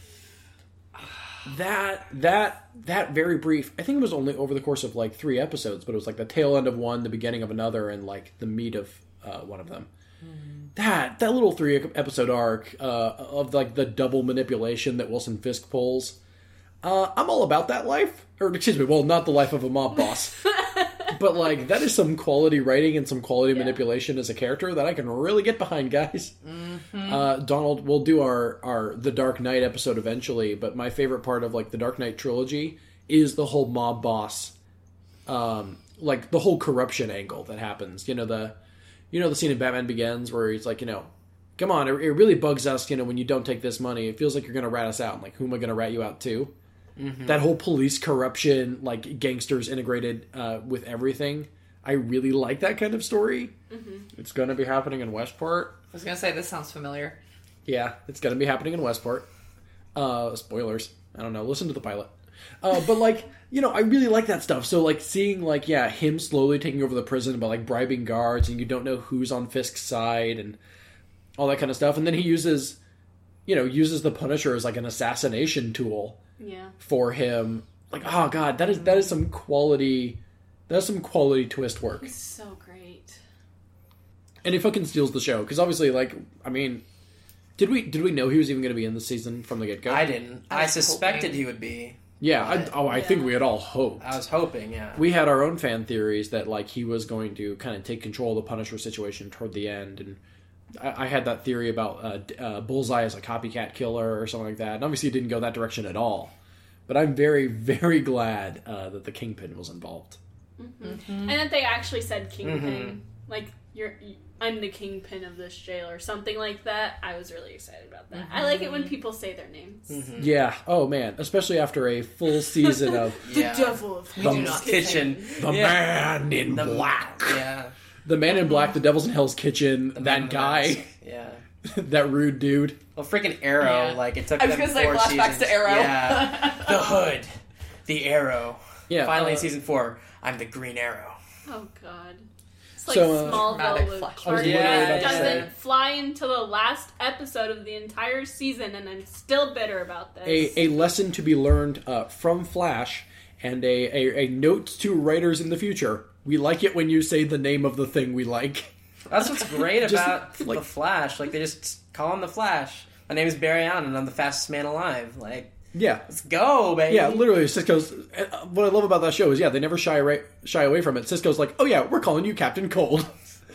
That very brief. I think it was only over the course of like 3 episodes, but it was like the tail end of one, the beginning of another, and like the meat of one of them. That little 3 episode arc of like the double manipulation that Wilson Fisk pulls. I'm all about that life, or excuse me, well, not the life of a mob boss. But, like, that is some quality writing and some quality manipulation as a character that I can really get behind, guys. Mm-hmm. Donald, we'll do our The Dark Knight episode eventually, but my favorite part of, like, the Dark Knight trilogy is the whole mob boss, like, the whole corruption angle that happens. You know, the scene in Batman Begins where he's like, come on, it really bugs us, when you don't take this money. It feels like you're going to rat us out. I'm like, who am I going to rat you out to? Mm-hmm. That whole police corruption, like gangsters integrated with everything. I really like that kind of story. Mm-hmm. It's going to be happening in Westport. I was going to say, this sounds familiar. Yeah, it's going to be happening in Westport. Spoilers. I don't know. Listen to the pilot. But like, I really like that stuff. So like seeing like, him slowly taking over the prison by like bribing guards and you don't know who's on Fisk's side and all that kind of stuff. And then he uses the Punisher as like an assassination tool. Yeah. For him, like, oh god, that is some quality. That's some quality twist work. He's so great. And he fucking steals the show because obviously, like, I mean, did we know he was even going to be in the season from the get go? I didn't. I was suspected hoping. he would be. Yeah, I think we had all hoped. I was hoping, yeah. We had our own fan theories that like he was going to kind of take control of the Punisher situation toward the end, and I had that theory about Bullseye as a copycat killer or something like that. And obviously, it didn't go that direction at all. But I'm very, very glad that the Kingpin was involved. Mm-hmm. Mm-hmm. And that they actually said Kingpin. Like, I'm the Kingpin of this jail or something like that. I was really excited about that. I like it when people say their names. Mm-hmm. Yeah. Oh, man. Especially after a full season of The devil of Hell's Kitchen. The Man in Black. Yeah. The Man in Black, The Devil's in Hell's Kitchen, Man that in the guy, Mask. Yeah. that rude dude. Well, freaking Arrow, Yeah. like, it took I was them gonna say 4 flashbacks seasons. to Arrow. Yeah. The Hood. The Arrow. Yeah. Finally, in season 4, I'm the Green Arrow. Oh, God. It's like So, dramatic Smallville with flashback. I was Clark literally Kent about to say. doesn't fly until the last episode of the entire season, and I'm still bitter about this. A lesson to be learned from Flash, and a note to writers in the future. We like it when you say the name of the thing we like. That's what's great Just, about like- the Flash. Like, they just call him the Flash. My name is Barry Allen, and I'm the fastest man alive. Like, Yeah. let's go, baby. Yeah, literally, Cisco's... What I love about that show is, they never shy away from it. Cisco's like, oh yeah, we're calling you Captain Cold.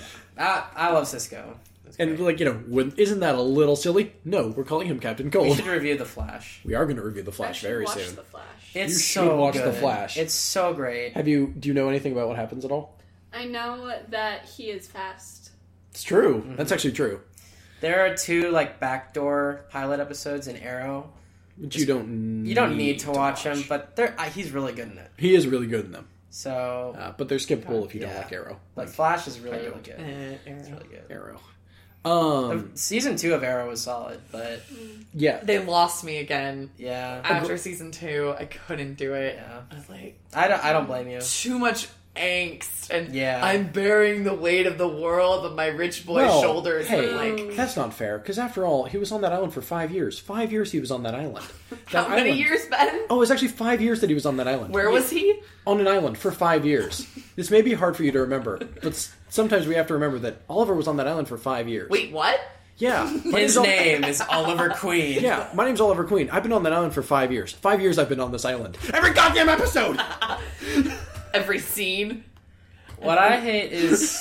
I love Cisco. That's And great. like, isn't that a little silly? No, we're calling him Captain We Cold. should review The Flash. We are going to review The I Flash should very watch soon. The Flash. It's You should so watch good. The Flash. It's so great. Do you know anything about what happens at all? I know that he is fast. It's true. That's actually true. There are 2 like backdoor pilot episodes in Arrow. But you don't need to watch them, but he's really good in it. He is really good in them. So, But they're skippable if you don't Yeah. like Arrow. but Flash is really, I really don't. good. It's really good. Arrow. Season 2 of Arrow was solid, but Yeah. They lost me again. yeah, After season 2, I couldn't do it. Yeah. I was like, I don't blame you. too much angst, and Yeah. I'm bearing the weight of the world on my rich boy Well, shoulders. hey, and like, that's not fair. Because after all, he was on that island for 5 years. 5 years he was on that island. how many years, Ben? Oh, it was actually 5 years that he was on that island. Where was he? On an island for 5 years. This may be hard for you to remember, but sometimes we have to remember that Oliver was on that island for 5 years. Wait, what? Yeah. His name is Oliver Queen. Yeah, my name's Oliver Queen. I've been on that island for 5 years. 5 years I've been on this island. Every goddamn episode! Every scene. What I hate is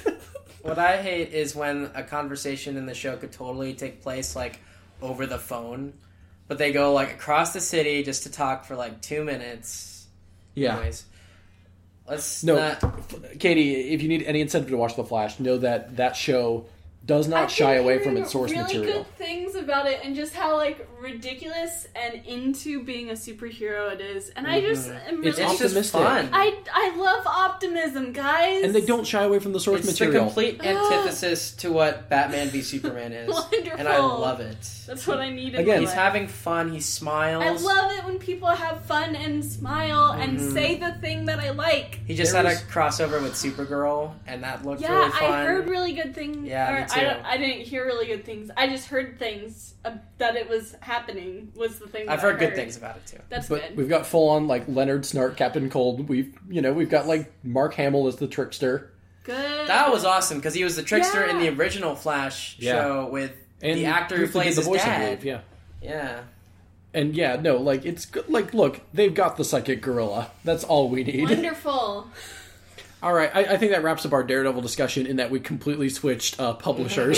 when a conversation in the show could totally take place like over the phone, but they go like across the city just to talk for like 2 minutes. Yeah. Anyways, let's No, not. Katie, if you need any incentive to watch The Flash, know that show does not shy I've been away from hearing its source really material. good things about it, and just how like ridiculous and into being a superhero it is. And I just am It's really. It's just optimistic. fun. I love optimism, guys. And they don't shy away from the source It's the material. complete antithesis to what Batman v Superman is. Wonderful. And I love it. That's what I need in Again, my He's life. having fun, he smiles. I love it when people have fun and smile and say the thing that I like. He just There had was- a crossover with Supergirl, and that looked Yeah, really fun. I heard really good things. Yeah, or me too. I didn't hear really good things. I just heard things that it was happening. Was the thing. I've that I heard good things about it too. That's But good. we've got full on like Leonard Snart, Captain Cold. We've got like Mark Hamill as the trickster. Good. That was awesome because he was the trickster in the Yeah. original Flash Yeah. show with And the actor who Ruth did plays the his voice, I dad. believe, yeah. Yeah. And yeah, no, like it's good. Like, look, they've got the psychic gorilla. That's all we need. Wonderful. All right, I think that wraps up our Daredevil discussion in that we completely switched publishers.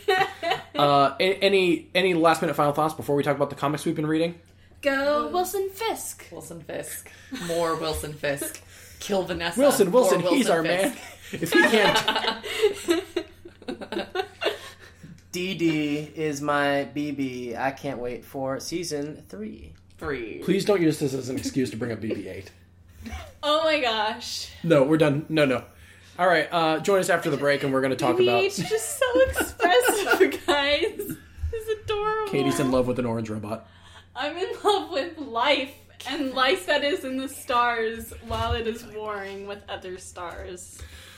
Any last minute final thoughts before we talk about the comics we've been reading? Go Wilson Fisk. Wilson Fisk. More Wilson Fisk. Kill Vanessa. Wilson, More he's our Fisk. man. If he can't, DD is my BB. I can't wait for season 3. 3. please don't use this as an excuse to bring up BB-8. Oh my gosh. No, we're done. No. All right, join us after the break, and we're going to talk about. BB-8's just so expressive, guys. It's adorable. Katie's in love with an orange robot. I'm in love with life, and life that is in the stars while it is warring with other stars.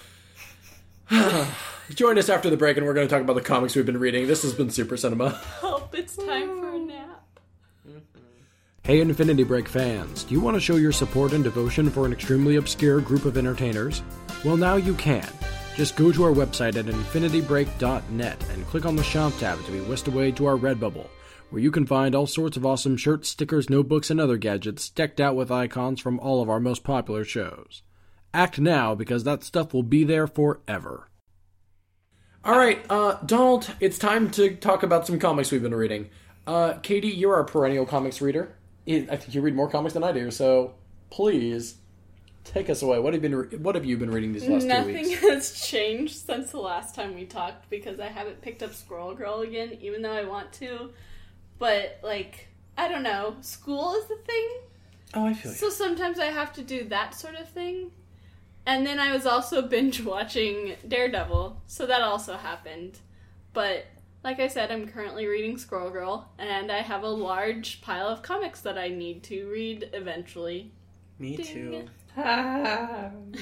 Join us after the break, and we're going to talk about the comics we've been reading. This has been Super Cinema. Help, it's time for a nap. Hey Infinity Break fans, do you want to show your support and devotion for an extremely obscure group of entertainers? Well, now you can. Just go to our website at infinitybreak.net and click on the shop tab to be whisked away to our Redbubble, where you can find all sorts of awesome shirts, stickers, notebooks, and other gadgets decked out with icons from all of our most popular shows. Act now, because that stuff will be there forever. Alright, Donald, it's time to talk about some comics we've been reading. Katie, you're our perennial comics reader. I think you read more comics than I do, so please take us away. What have you been reading these last 2 Nothing weeks? has changed since the last time we talked because I haven't picked up Squirrel Girl again, even though I want to. But, like, I don't know. School is the thing. Oh, I feel you. So sometimes I have to do that sort of thing. And then I was also binge watching Daredevil, so that also happened. But like I said, I'm currently reading Squirrel Girl, and I have a large pile of comics that I need to read eventually. Me Ding. too. We'll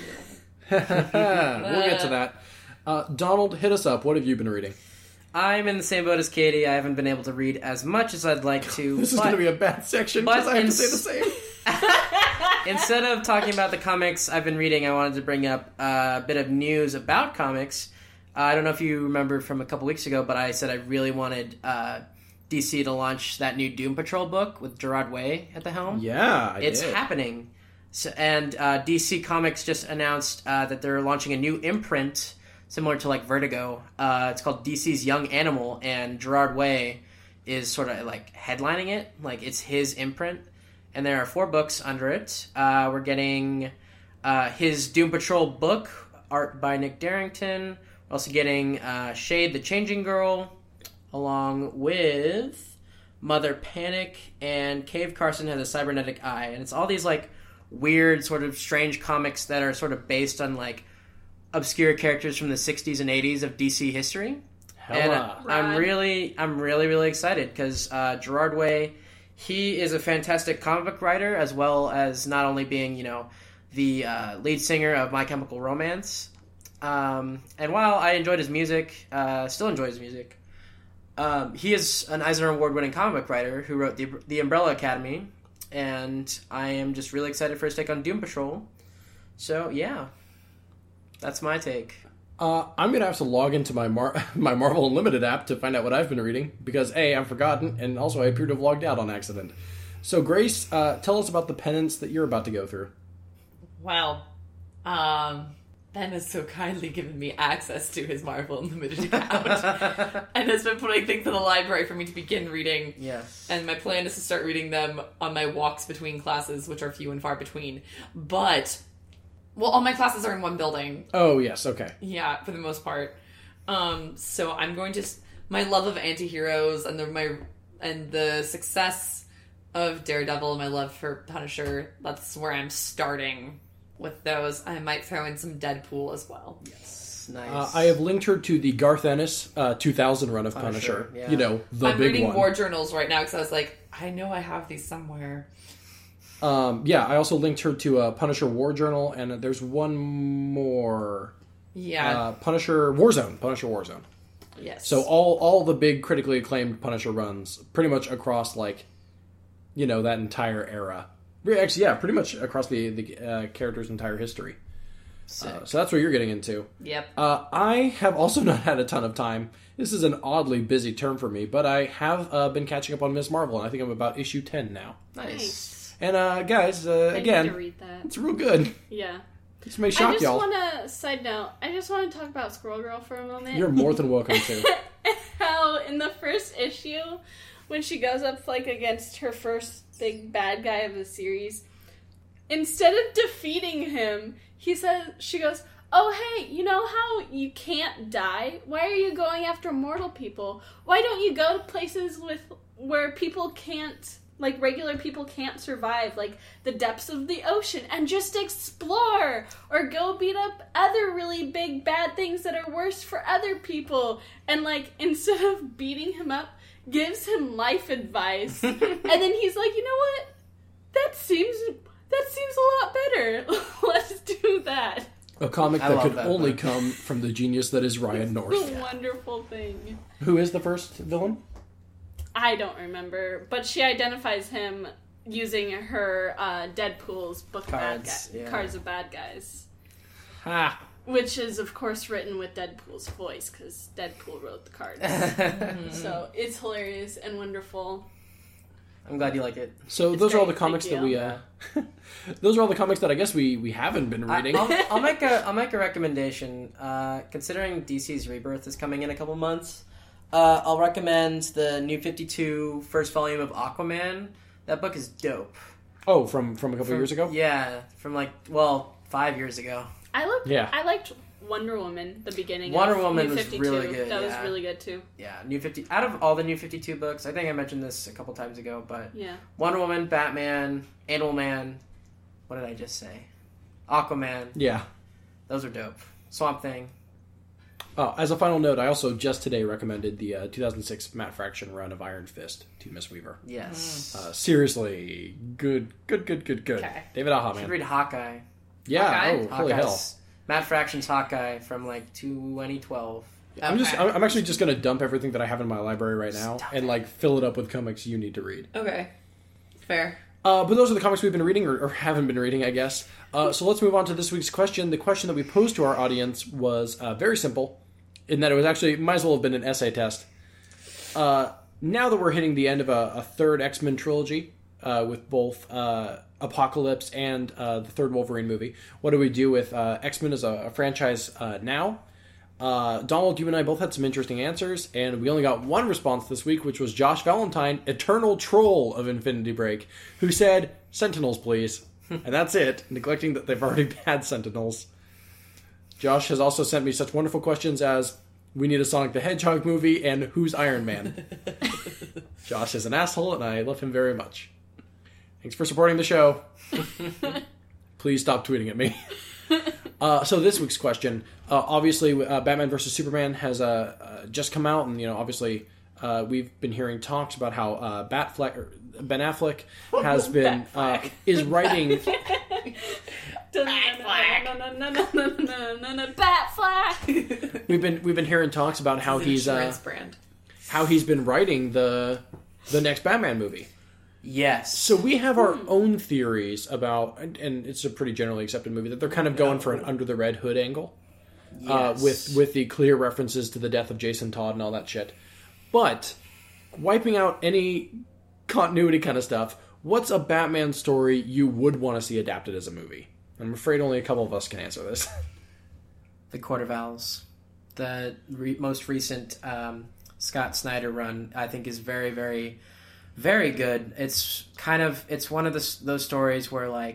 get to that. Donald, hit us up. What have you been reading? I'm in the same boat as Katie. I haven't been able to read as much as I'd like to. This is but going to be a bad section because but I have to in- say the same. Instead of talking about the comics I've been reading, I wanted to bring up a bit of news about comics. I don't know if you remember from a couple weeks ago, but I said I really wanted DC to launch that new Doom Patrol book with Gerard Way at the helm. Yeah, It's happening. So, and DC Comics just announced that they're launching a new imprint similar to like Vertigo. It's called DC's Young Animal, and Gerard Way is sort of like headlining it. Like it's his imprint, and there are 4 books under it. We're getting his Doom Patrol book, art by Nick Darrington. We're also getting Shade the Changing Girl, along with Mother Panic, and Cave Carson has a cybernetic eye. And it's all these like weird sort of strange comics that are sort of based on like obscure characters from the 60s and 80s of DC history. And I'm really excited because Gerard Way, he is a fantastic comic book writer, as well as not only being, you know, the lead singer of My Chemical Romance. And while I enjoyed his music, still enjoy his music, he is an Eisner Award-winning comic book writer who wrote the Umbrella Academy, and I am just really excited for his take on Doom Patrol. So, yeah. That's my take. I'm going to have to log into my my Marvel Unlimited app to find out what I've been reading, because A, I've forgotten, and also I appear to have logged out on accident. So, Grace, tell us about the penance that you're about to go through. Well, Ben has so kindly given me access to his Marvel Unlimited account and has been putting things in the library for me to begin reading. Yes. And my plan is to start reading them on my walks between classes, which are few and far between. But, well, all my classes are in one building. Oh, yes, okay. Yeah, for the most part. So I'm going to my love of anti-heroes and the success of Daredevil and my love for Punisher. That's where I'm starting with those. I might throw in some Deadpool as well. Yes, nice. I have linked her to the Garth Ennis 2000 run of Punisher. Yeah. You know, the I'm big reading one. War Journals right now because I was like, I know I have these somewhere. Yeah, I also linked her to Punisher War Journal, and there's one more. Yeah. Punisher Warzone. Yes. So all the big critically acclaimed Punisher runs, pretty much across that entire era. Actually, yeah, pretty much across the character's entire history. So that's what you're getting into. Yep. I have also not had a ton of time. This is an oddly busy term for me, but I have been catching up on Ms. Marvel, and I think I'm about issue 10 now. Nice. And guys, I again, need to read that. it's real good. Yeah. This may shock y'all. Side note, I just want to talk about Squirrel Girl for a moment. You're more than welcome to. How in the first issue, when she goes up against her first big bad guy of the series, instead of defeating him, she goes, "Oh hey, you know how you can't die? Why are you going after mortal people? Why don't you go to places where people can't, like regular people can't survive, like the depths of the ocean, and just explore, or go beat up other really big bad things that are worse for other people?" And instead of beating him up, gives him life advice. And then he's like, "You know what? That seems a lot better. Let's do that." A comic that could only book. come from the genius that is Ryan North. Wonderful thing. Who is the first villain? I don't remember, but she identifies him using her Deadpool's book Cards, yeah. Cards of Bad Guys. Ha! Which is, of course, written with Deadpool's voice, because Deadpool wrote the cards. So it's hilarious and wonderful. I'm glad you like it. So It's those are all the great, comics thank that we. you. Those are all the comics that I guess we haven't been reading. I'll make a recommendation. Considering DC's Rebirth is coming in a couple months, I'll recommend the New 52 first volume of Aquaman. That book is dope. Oh, from a couple years ago. Yeah, from 5 years ago. I liked Wonder Woman, the beginning. Wonder of Woman New was 52. really good, That was yeah. really good too. Yeah, out of all the New 52 books, I think I mentioned this a couple times ago, but Yeah. Wonder Woman, Batman, Animal Man, what did I just say? Aquaman, Yeah. those are dope. Swamp Thing. As a final note, I also just today recommended the 2006 Matt Fraction run of Iron Fist to Miss Weaver. Yes. Seriously, good. Okay. David Aja, You should man. read Hawkeye. Yeah. Hawkeye? Oh, holy hell. Matt Fraction's Hawkeye from 2012. I'm actually just gonna dump everything that I have in my library right now Stop and fill it up with comics you need to read. Okay. Fair. But those are the comics we've been reading, or haven't been reading, I guess. So let's move on to this week's question. The question that we posed to our audience was very simple, in that it was actually, might as well have been an essay test. Now that we're hitting the end of a third X-Men trilogy, with both Apocalypse and the third Wolverine movie, what do we do with X-Men as a franchise now? Donald, you and I both had some interesting answers, and we only got one response this week, which was Josh Valentine, eternal troll of Infinity Break, who said, "Sentinels, please." And that's it, neglecting that they've already had Sentinels. Josh has also sent me such wonderful questions as, we need a Sonic the Hedgehog movie, and who's Iron Man? Josh is an asshole, and I love him very much. Thanks for supporting the show. Please stop tweeting at me. So this week's question, obviously, Batman vs. Superman has just come out, and obviously, we've been hearing talks about how Ben Affleck has been is writing. Bat flag. We've been hearing talks about how he's brand. how he's been writing the next Batman movie. Yes. So we have our own theories about, and it's a pretty generally accepted movie, that they're kind of going for an under the Red Hood angle, Yes. with the clear references to the death of Jason Todd and all that shit. But wiping out any continuity kind of stuff, what's a Batman story you would want to see adapted as a movie? I'm afraid only a couple of us can answer this. The Court of Owls. The most recent Scott Snyder run, I think, is very, very, very good. It's one of those stories where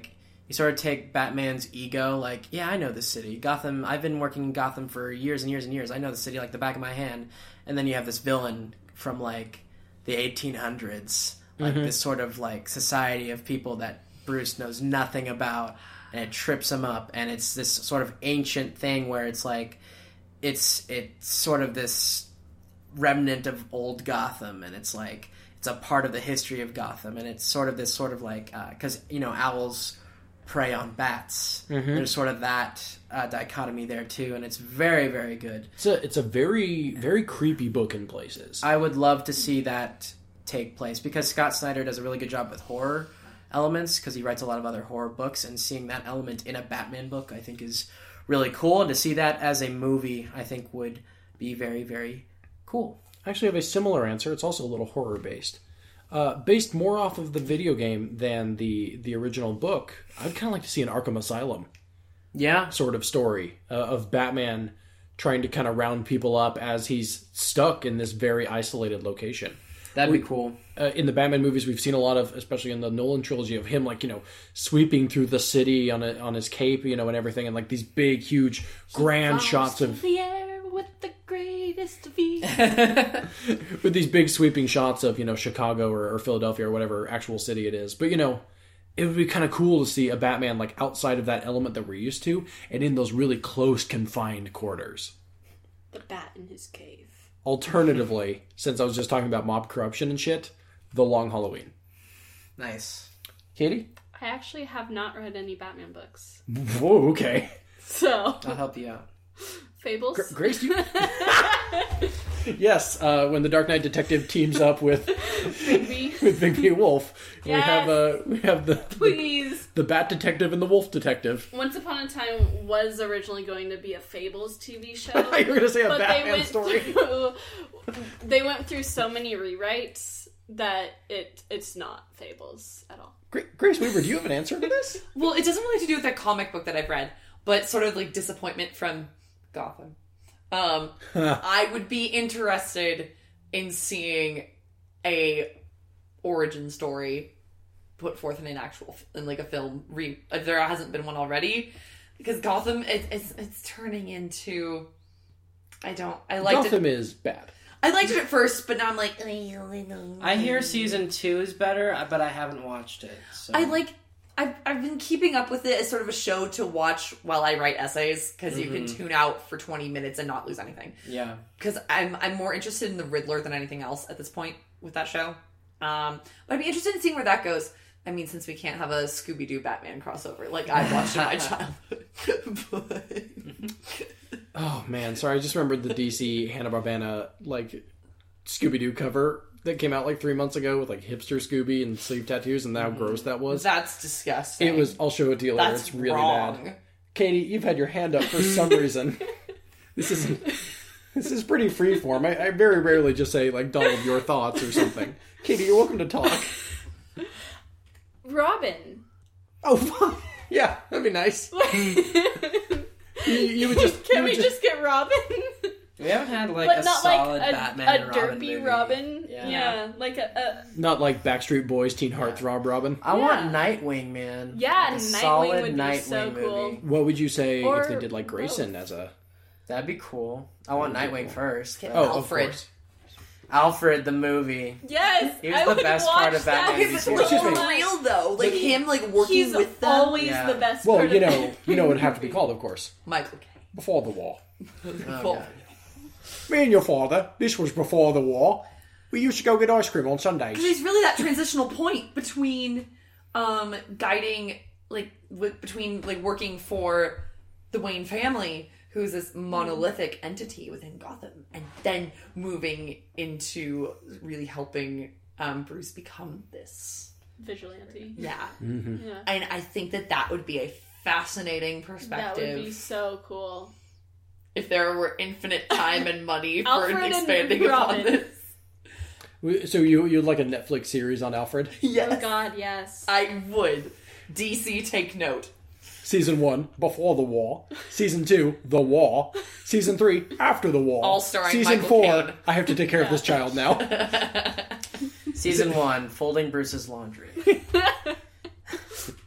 you sort of take Batman's ego, like, yeah, I know this city. Gotham, I've been working in Gotham for years and years and years. I know the city like the back of my hand. And then you have this villain from, like, the 1800s. Like, this sort of, like, society of people that Bruce knows nothing about. And it trips him up. And it's this sort of ancient thing where it's, like, it's sort of this remnant of old Gotham. And it's, like, it's a part of the history of Gotham. And it's sort of this sort of, like, because, you know, owls prey on bats. There's sort of that dichotomy there too, and it's very, very good. It's a very, very creepy book in places. I would love to see that take place because Scott Snyder does a really good job with horror elements because he writes a lot of other horror books, and seeing that element in a Batman book I think is really cool, and to see that as a movie I think would be very, very cool. I actually have a similar answer. It's also a little horror based. Based more off of the video game than the original book, I'd kind of like to see an Arkham Asylum sort of story of Batman trying to kind of round people up as he's stuck in this very isolated location. That'd be cool. In the Batman movies, we've seen a lot of, especially in the Nolan trilogy, of him, like, you know, sweeping through the city on his cape, you know, and everything, and like these big, huge, grand shots of the air with the greatest of ease. with these big sweeping shots of, you know, Chicago or Philadelphia or whatever actual city it is. But, you know, it would be kind of cool to see a Batman like outside of that element that we're used to, and in those really close, confined quarters. The bat in his cave. Alternatively, since I was just talking about mob corruption and shit, The Long Halloween. Nice. Katie? I actually have not read any Batman books. Whoa, okay. So, I'll help you out. Fables? Grace, do you... Yes, when the Dark Knight Detective teams up with Bigby Wolf, Yes. we have the Please. the Bat Detective and the Wolf Detective. Once Upon a Time was originally going to be a Fables TV show. You were going to say a but Batman story. They went through so many rewrites that it's not Fables at all. Grace Weaver, do you have an answer to this? Well, it doesn't really have to do with that comic book that I've read, but sort of like disappointment from Gotham. I would be interested in seeing a origin story put forth in like a film. If there hasn't been one already, because Gotham it's turning into. Gotham is bad. I liked it at first, but now I'm like. I hear season 2 is better, but I haven't watched it. So. I've been keeping up with it as sort of a show to watch while I write essays, because you can tune out for 20 minutes and not lose anything. Yeah. Because I'm more interested in the Riddler than anything else at this point with that show. But I'd be interested in seeing where that goes. I mean, since we can't have a Scooby-Doo Batman crossover like I watched in my childhood. Oh man, sorry, I just remembered the DC Hanna-Barbera like Scooby-Doo cover that came out like 3 months ago with like hipster Scooby and sleeve tattoos, and how gross that was. That's disgusting. It was. I'll show it to you later. That's it's really wrong. bad. Katie, you've had your hand up for some reason. This is pretty freeform. I very rarely just say like Donald, your thoughts or something. Katie, you're welcome to talk. Robin. Oh, yeah, that'd be nice. you would just. Can we just get Robin? We haven't had like but a not solid like Batman a and Robin derpy movie. Robin. Yeah. Yeah, like a Not like Backstreet Boys, Teen Heartthrob Robin. I want Nightwing, man. Yeah, Like a Nightwing solid would be Nightwing so cool. movie. What would you say Or if they did like Grayson both. as a? That'd be cool. I want Nightwing first. Get though. Of Alfred. course. Alfred the movie. yes. He was I the would best watch part of that Batman Okay, but so like, Excuse me. for real though, like him like working He's with them. always Yeah. the best. Well, part you of know it would have to be called, of course, Michael Caine. Before the War. Oh, Cool. God. Me and your father. This was before the war. We used to go get ice cream on Sundays. There's really that transitional point between guiding between working for the Wayne family, who's this monolithic entity within Gotham, and then moving into really helping Bruce become this vigilante. yeah. Yeah. And I think that would be a fascinating That perspective would be so cool. if there were infinite time and money for Alfred and expanding upon Robin. this. So you'd like a Netflix series on Alfred? Yes. Oh God, yes. I would. DC, take note. Season 1, Before the War. Season 2, The War. Season 3, After the War. All starring Season Michael 4, Caine. I have to take care of this child now. Season 1, folding Bruce's laundry.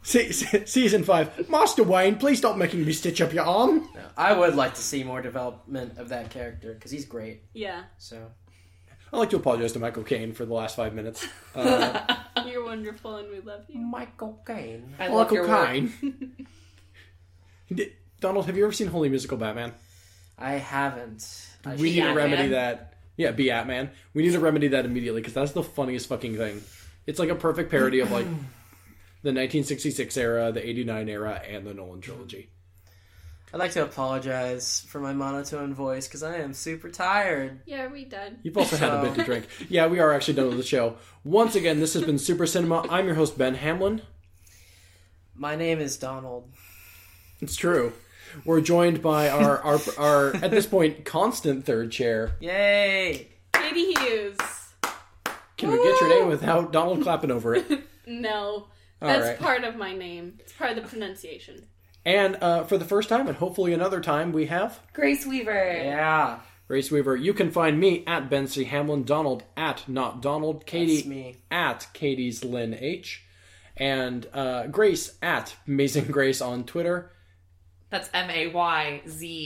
Season 5. Master Wayne, please stop making me stitch up your arm. No, I would like to see more development of that character because he's great. Yeah. So I'd like to apologize to Michael Caine for the last 5 minutes. You're wonderful and we love you. Michael Caine. I love your work. Caine. Donald, have you ever seen Holy Musical Batman? I haven't. We need to remedy Batman? that. Yeah, Batman. We need to remedy that immediately because that's the funniest fucking thing. It's like a perfect parody of like the 1966 era, the 89 era, and the Nolan trilogy. I'd like to apologize for my monotone voice because I am super tired. Yeah, are we done? You've also had a bit to drink. Yeah, we are actually done with the show. Once again, this has been Super Cinema. I'm your host, Ben Hamlin. My name is Donald. It's true. We're joined by our at this point, constant third chair. Yay! Katie Hughes. Can we get your name without Donald clapping over it? No. All That's right. part of my name. It's part of the pronunciation. And for the first time, and hopefully another time, we have Grace Weaver. Yeah. Grace Weaver. You can find me at Ben C. Hamlin, Donald at Not Donald, Katie That's me. at Katie's Lynn H, and Grace at Amazing Grace on Twitter. That's Mayzine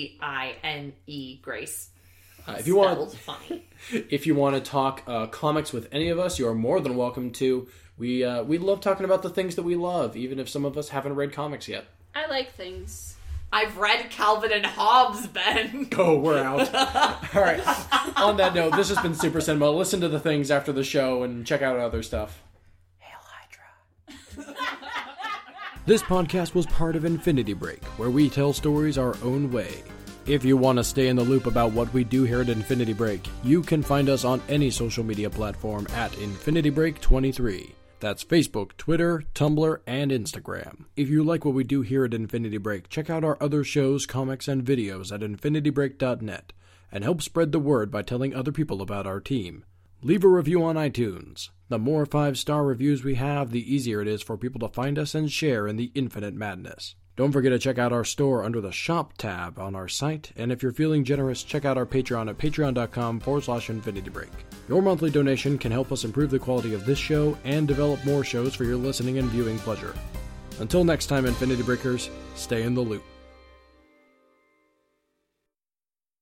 Grace. If you want, Spelled funny. if you want to talk comics with any of us, you are more than welcome to. We love talking about the things that we love, even if some of us haven't read comics yet. I like things. I've read Calvin and Hobbes, Ben. Oh, we're out. All right. On that note, this has been Super Cinema. Listen to the things after the show and check out other stuff. Hail Hydra. This podcast was part of Infinity Break, where we tell stories our own way. If you want to stay in the loop about what we do here at Infinity Break, you can find us on any social media platform at Infinity Break 23. That's Facebook, Twitter, Tumblr, and Instagram. If you like what we do here at Infinity Break, check out our other shows, comics, and videos at infinitybreak.net, and help spread the word by telling other people about our team. Leave a review on iTunes. The more 5-star reviews we have, the easier it is for people to find us and share in the infinite madness. Don't forget to check out our store under the Shop tab on our site, and if you're feeling generous, check out our Patreon at patreon.com/infinitybreak. Your monthly donation can help us improve the quality of this show and develop more shows for your listening and viewing pleasure. Until next time, Infinity Breakers, stay in the loop.